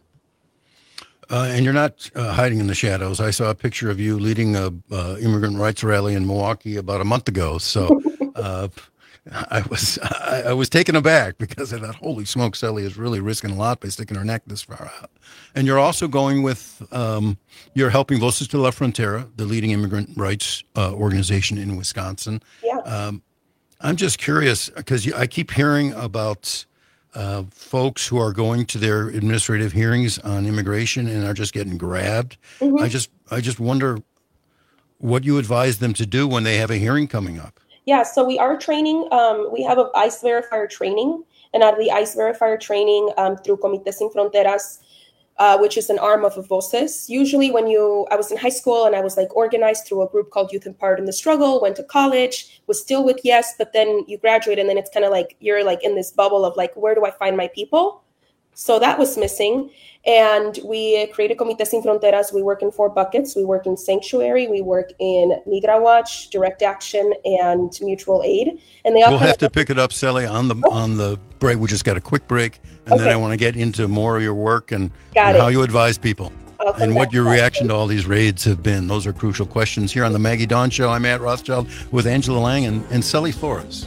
Uh, and you're not uh, hiding in the shadows. I saw a picture of you leading a uh, immigrant rights rally in Milwaukee about a month ago. So uh, I was I, I was taken aback because I thought, holy smokes, Sally is really risking a lot by sticking her neck this far out. And you're also going with, um, you're helping Voces de la Frontera, the leading immigrant rights uh, organization in Wisconsin. Yeah. Um, I'm just curious because I keep hearing about Uh, folks who are going to their administrative hearings on immigration and are just getting grabbed. Mm-hmm. I just I just wonder what you advise them to do when they have a hearing coming up. Yeah, so we are training. Um, we have an ICE Verifier training, and out of the ICE Verifier training um, through Comité Sin Fronteras, uh, which is an arm of Voces. Usually when you, I was in high school and I was like organized through a group called Youth Empowered in the Struggle, went to college, was still with Yes, but then you graduate and then it's kind of like, you're like in this bubble of like, where do I find my people? So that was missing. And we created Comité Sin Fronteras. We work in four buckets. We work in Sanctuary, we work in Migra Watch, Direct Action, and Mutual Aid. And they all We'll have to pick it up, Sally, on the on the break. We just got a quick break, and okay. then I want to get into more of your work and, and how you advise people and what your reaction to all these raids have been. Those are crucial questions here on the Maggie Dawn Show. I'm Matt Rothschild with Angela Lang and, and Sally Flores.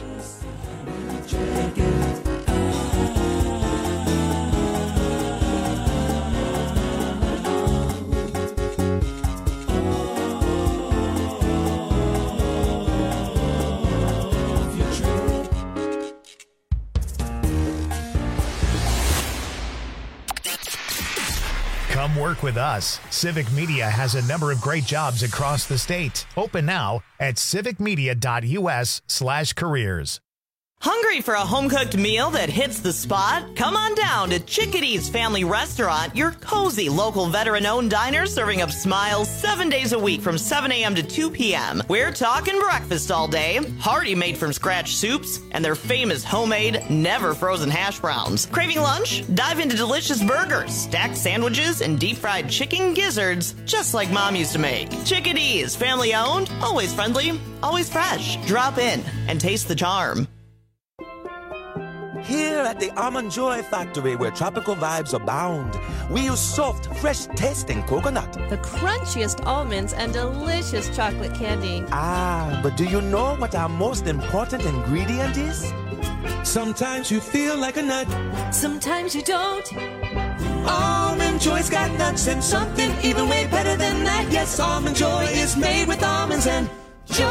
Come work with us. Civic Media has a number of great jobs across the state. Open now at civicmedia.us slash careers. Hungry for a home-cooked meal that hits the spot? Come on down to Chickadee's Family Restaurant, your cozy local veteran-owned diner serving up smiles seven days a week from seven a.m. to two p.m. We're talking breakfast all day, hearty made-from-scratch soups, and their famous homemade, never-frozen hash browns. Craving lunch? Dive into delicious burgers, stacked sandwiches, and deep-fried chicken gizzards, just like Mom used to make. Chickadee's, family-owned, always friendly, always fresh. Drop in and taste the charm. Here at the Almond Joy Factory, where tropical vibes abound, we use soft, fresh-tasting coconut. The crunchiest almonds and delicious chocolate candy. Ah, but do you know what our most important ingredient is? Sometimes you feel like a nut. Sometimes you don't. Almond Joy's got nuts and something even way better than that. Yes, Almond Joy is made with almonds and joy.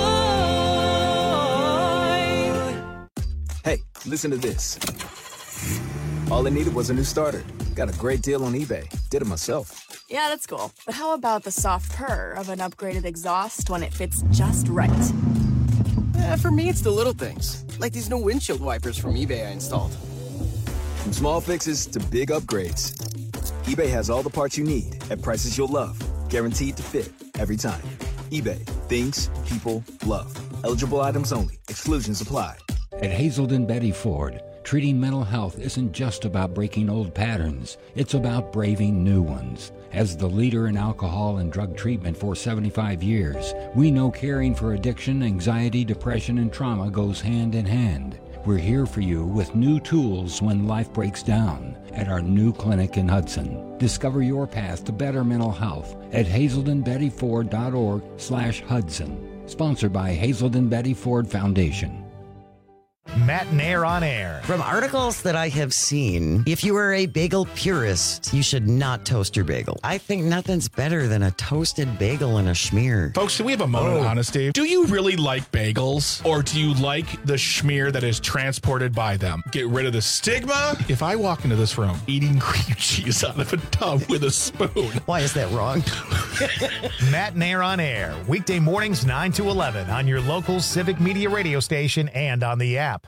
Hey, listen to this. All I needed was a new starter. Got a great deal on eBay. Did it myself. Yeah, that's cool. But how about the soft purr of an upgraded exhaust when it fits just right? Eh, for me, it's the little things, like these new windshield wipers from eBay I installed. From small fixes to big upgrades, eBay has all the parts you need at prices you'll love, guaranteed to fit every time. eBay, things people love. Eligible items only. Exclusions apply. At Hazelden Betty Ford, treating mental health isn't just about breaking old patterns. It's about braving new ones. As the leader in alcohol and drug treatment for seventy-five years, we know caring for addiction, anxiety, depression, and trauma goes hand in hand. We're here for you with new tools when life breaks down at our new clinic in Hudson. Discover your path to better mental health at hazelden betty ford dot org slash Hudson. Sponsored by Hazelden Betty Ford Foundation. Matt and Air on Air. From articles that I have seen, if you are a bagel purist, you should not toast your bagel. I think nothing's better than a toasted bagel and a schmear. Folks, do we have a moment of honesty? Do you really like bagels, or do you like the schmear that is transported by them? Get rid of the stigma. If I walk into this room eating cream cheese out of a tub with a spoon. Why is that wrong? Matt and Air on Air. Weekday mornings nine to eleven on your local Civic Media radio station and on the app.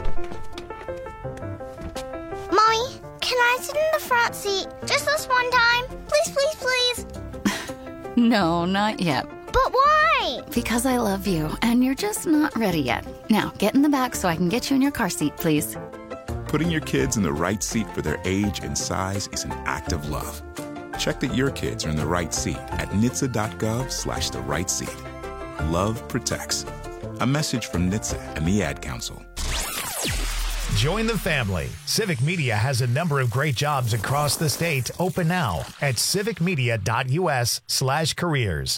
Mommy, can I sit in the front seat just this one time? Please, please, please. No, not yet. But why? Because I love you, and you're just not ready yet. Now, get in the back so I can get you in your car seat, please. Putting your kids in the right seat for their age and size is an act of love. Check that your kids are in the right seat at N H T S A dot gov slash the right seat. Love protects. A message from N H T S A and the Ad Council. Join the family. Civic Media has a number of great jobs across the state. Open now at civic media dot U S slash careers.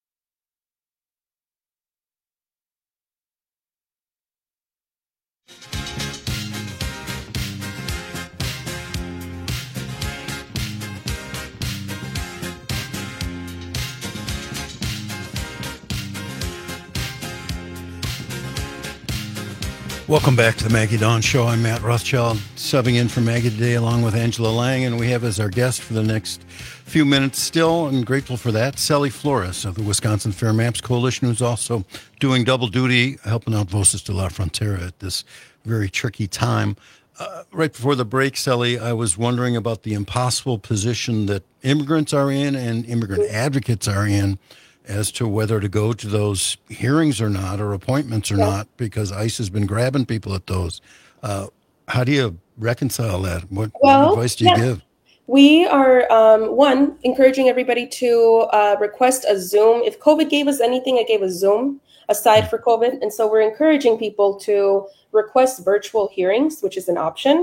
Welcome back to the Maggie Dawn Show. I'm Matt Rothschild, subbing in for Maggie today along with Angela Lang, and we have as our guest for the next few minutes still, and grateful for that, Sally Flores of the Wisconsin Fair Maps Coalition, who's also doing double duty, helping out Voces de la Frontera at this very tricky time. Uh, right before the break, Sally, I was wondering about the impossible position that immigrants are in and immigrant advocates are in as to whether to go to those hearings or not, or appointments or yeah. not, because ICE has been grabbing people at those. Uh, how do you reconcile that? What, well, what advice do you yeah. give? We are, um, one, encouraging everybody to uh, request a Zoom. If COVID gave us anything, it gave us Zoom, aside for COVID. And so we're encouraging people to request virtual hearings, which is an option.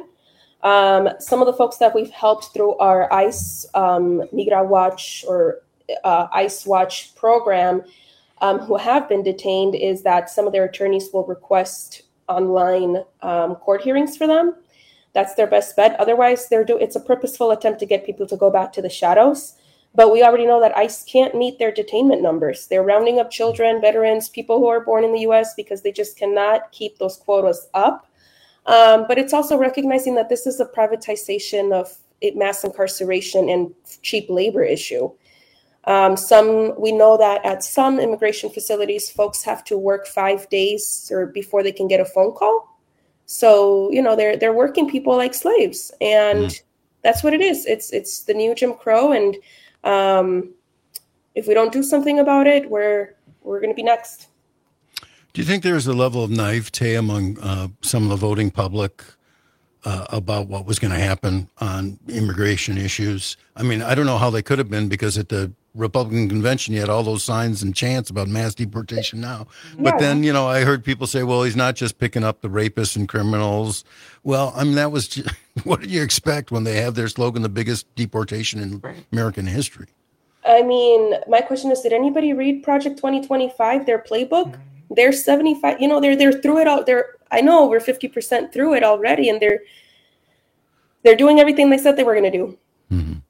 Um, some of the folks that we've helped through our ICE um, Migra Watch or Uh, ICE Watch program um, who have been detained is that some of their attorneys will request online um, court hearings for them. That's their best bet. Otherwise, they're do- it's a purposeful attempt to get people to go back to the shadows. But we already know that ICE can't meet their detainment numbers. They're rounding up children, veterans, people who are born in the U S because they just cannot keep those quotas up. Um, but it's also recognizing that this is a privatization of mass incarceration and cheap labor issue. Um, some, we know that at some immigration facilities, folks have to work five days or before they can get a phone call. So, you know, they're, they're working people like slaves, and mm. that's what it is. It's, it's the new Jim Crow. And, um, if we don't do something about it, we're, we're going to be next. Do you think there's a level of naivete among, uh, some of the voting public, uh, about what was going to happen on immigration issues? I mean, I don't know how they could have been, because at the Republican convention, you had all those signs and chants about mass deportation now. But yeah. then, you know, I heard people say, well, he's not just picking up the rapists and criminals. Well, I mean, that was, just, what did you expect when they have their slogan, the biggest deportation in right. American history? I mean, my question is, did anybody read Project twenty twenty-five, their playbook? Mm-hmm. They're seventy-five, you know, they're, they're through it all. They're, I know over fifty percent through it already, and they're, they're doing everything they said they were going to do.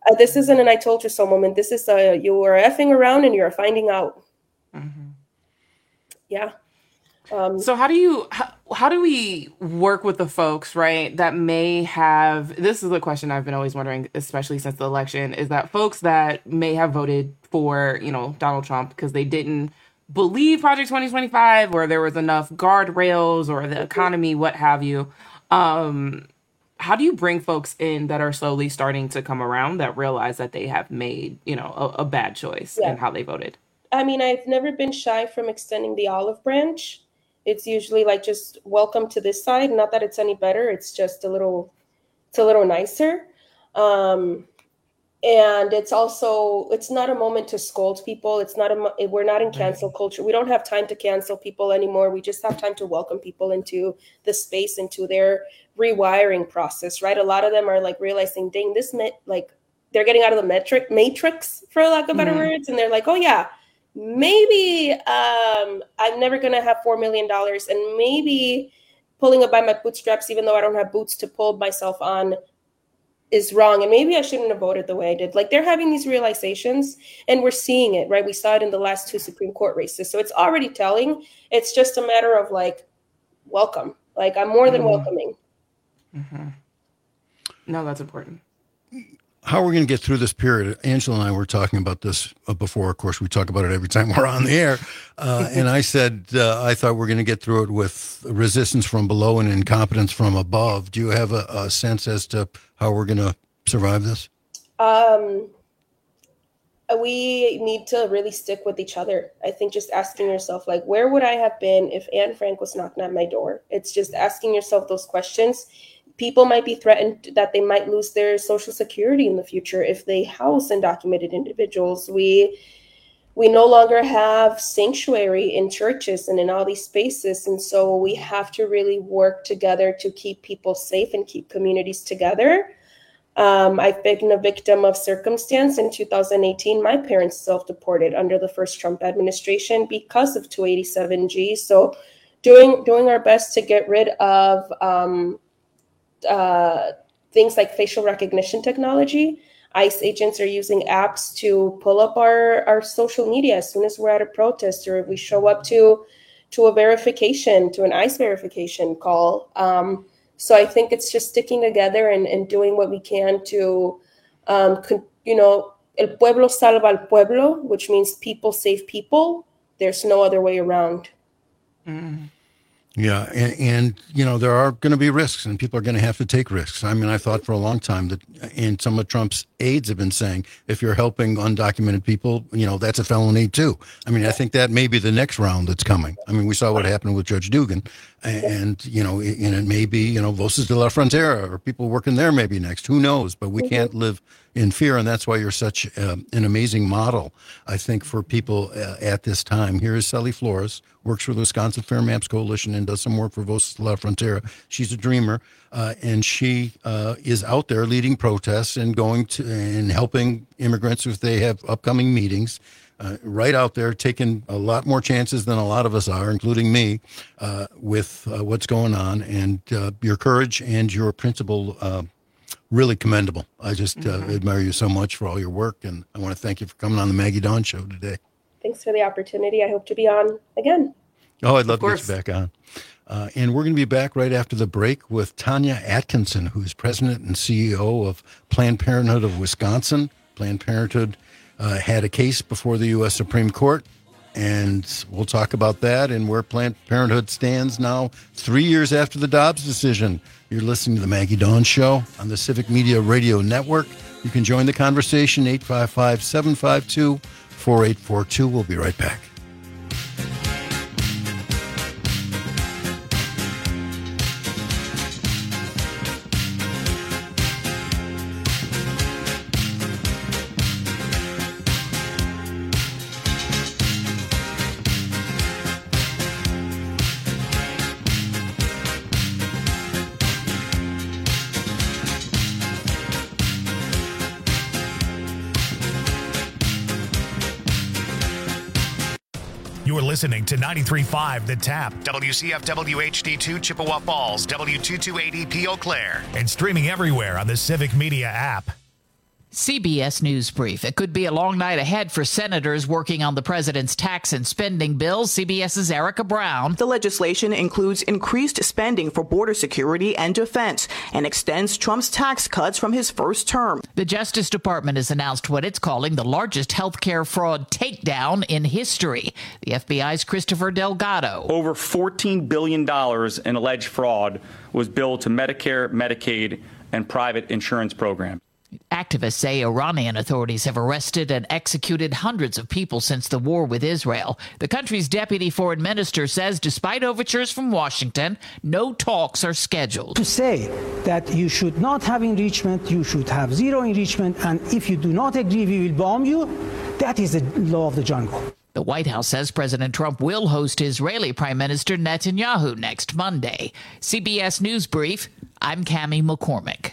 Uh, this isn't an I told you so moment. This is a you are effing around and you're finding out. Mm-hmm. Yeah. Um, so how do you how, how do we work with the folks, right, that may have, this is a question I've been always wondering, especially since the election, is that folks that may have voted for, you know, Donald Trump because they didn't believe Project twenty twenty-five or there was enough guardrails or the economy, what have you. Um, how do you bring folks in that are slowly starting to come around that realize that they have made, you know, a, a bad choice Yeah. in how they voted? I mean, I've never been shy from extending the olive branch. It's usually like just welcome to this side. Not that it's any better. It's just a little, it's a little nicer. Um, and it's also, it's not a moment to scold people. It's not a, mo- we're not in cancel culture. We don't have time to cancel people anymore. We just have time to welcome people into the space, into their rewiring process, right? A lot of them are like realizing, dang, this meant like they're getting out of the metric matrix, for lack of better Mhm. words. And they're like, oh yeah, maybe um, I'm never going to have four million dollars, and maybe pulling up by my bootstraps, even though I don't have boots to pull myself on, is wrong. And maybe I shouldn't have voted the way I did. Like they're having these realizations and we're seeing it, right? We saw it in the last two Supreme Court races. So it's already telling. It's just a matter of like, welcome. Like I'm more than Mhm. welcoming. Mm-hmm. No, that's important. How are we going to get through this period? Angela and I were talking about this uh, before. Of course, we talk about it every time we're on the air. Uh, and I said, uh, I thought we we're going to get through it with resistance from below and incompetence from above. Do you have a, a sense as to how we're going to survive this? Um, we need to really stick with each other. I think just asking yourself, like, where would I have been if Anne Frank was knocking at my door? It's just asking yourself those questions. People might be threatened that they might lose their Social Security in the future if they house undocumented individuals. We we no longer have sanctuary in churches and in all these spaces. And so we have to really work together to keep people safe and keep communities together. Um, I've been a victim of circumstance. In two thousand eighteen, my parents self-deported under the first Trump administration because of two eighty-seven G. So doing doing our best to get rid of um, uh, things like facial recognition technology. ICE agents are using apps to pull up our, our social media as soon as we're at a protest or if we show up to to a verification, to an ICE verification call. Um, so I think it's just sticking together and, and doing what we can to, um, con- you know, el pueblo salva al pueblo, which means people save people. There's no other way around. Mm. Yeah, and, and you know, there are going to be risks, and people are going to have to take risks. I mean, I thought for a long time that, and some of Trump's aides have been saying, if you're helping undocumented people, you know, that's a felony too. I mean, I think that may be the next round that's coming. I mean, we saw what happened with Judge Dugan, and, and you know, and it may be, you know, Voces de la Frontera, or people working there maybe next. Who knows? But we can't live in fear, and that's why you're such uh, an amazing model, I think, for people uh, at this time. Here is Sally Flores, works for the Wisconsin Fair Maps Coalition and does some work for Voces de la Frontera. She's a dreamer, uh, and she uh, is out there leading protests and going to and helping immigrants if they have upcoming meetings. Uh, right out there, taking a lot more chances than a lot of us are, including me, uh, with uh, what's going on. And uh, your courage and your principle, uh, really commendable. I just uh, Mm-hmm. admire you so much for all your work, and I want to thank you for coming on the Maggie Dawn Show today. Thanks for the opportunity. I hope to be on again. Oh, I'd love to get you back on. Uh, and we're going to be back right after the break with Tanya Atkinson, who's president and C E O of Planned Parenthood of Wisconsin. Planned Parenthood uh, had a case before the U S Supreme Court, and we'll talk about that and where Planned Parenthood stands now, three years after the Dobbs decision. You're listening to the Maggie Dawn Show on the Civic Media Radio Network. You can join the conversation, eight five five, seven five two, four eight four two. We'll be right back. You're listening to ninety-three point five The Tap, W C F W H D two Chippewa Falls, W two two eight zero P Eau Claire, and streaming everywhere on the Civic Media app. C B S News Brief. It could be a long night ahead for senators working on the president's tax and spending bills. CBS's Erica Brown. The legislation includes increased spending for border security and defense and extends Trump's tax cuts from his first term. The Justice Department has announced what it's calling the largest healthcare fraud takedown in history. The F B I's Christopher Delgado. Over fourteen billion dollars in alleged fraud was billed to Medicare, Medicaid, and private insurance programs. Activists say Iranian authorities have arrested and executed hundreds of people since the war with Israel. The country's deputy foreign minister says despite overtures from Washington, no talks are scheduled. To say that you should not have enrichment, you should have zero enrichment, and if you do not agree, we will bomb you, that is the law of the jungle. The White House says President Trump will host Israeli Prime Minister Netanyahu next Monday. C B S News Brief, I'm Cammie McCormick.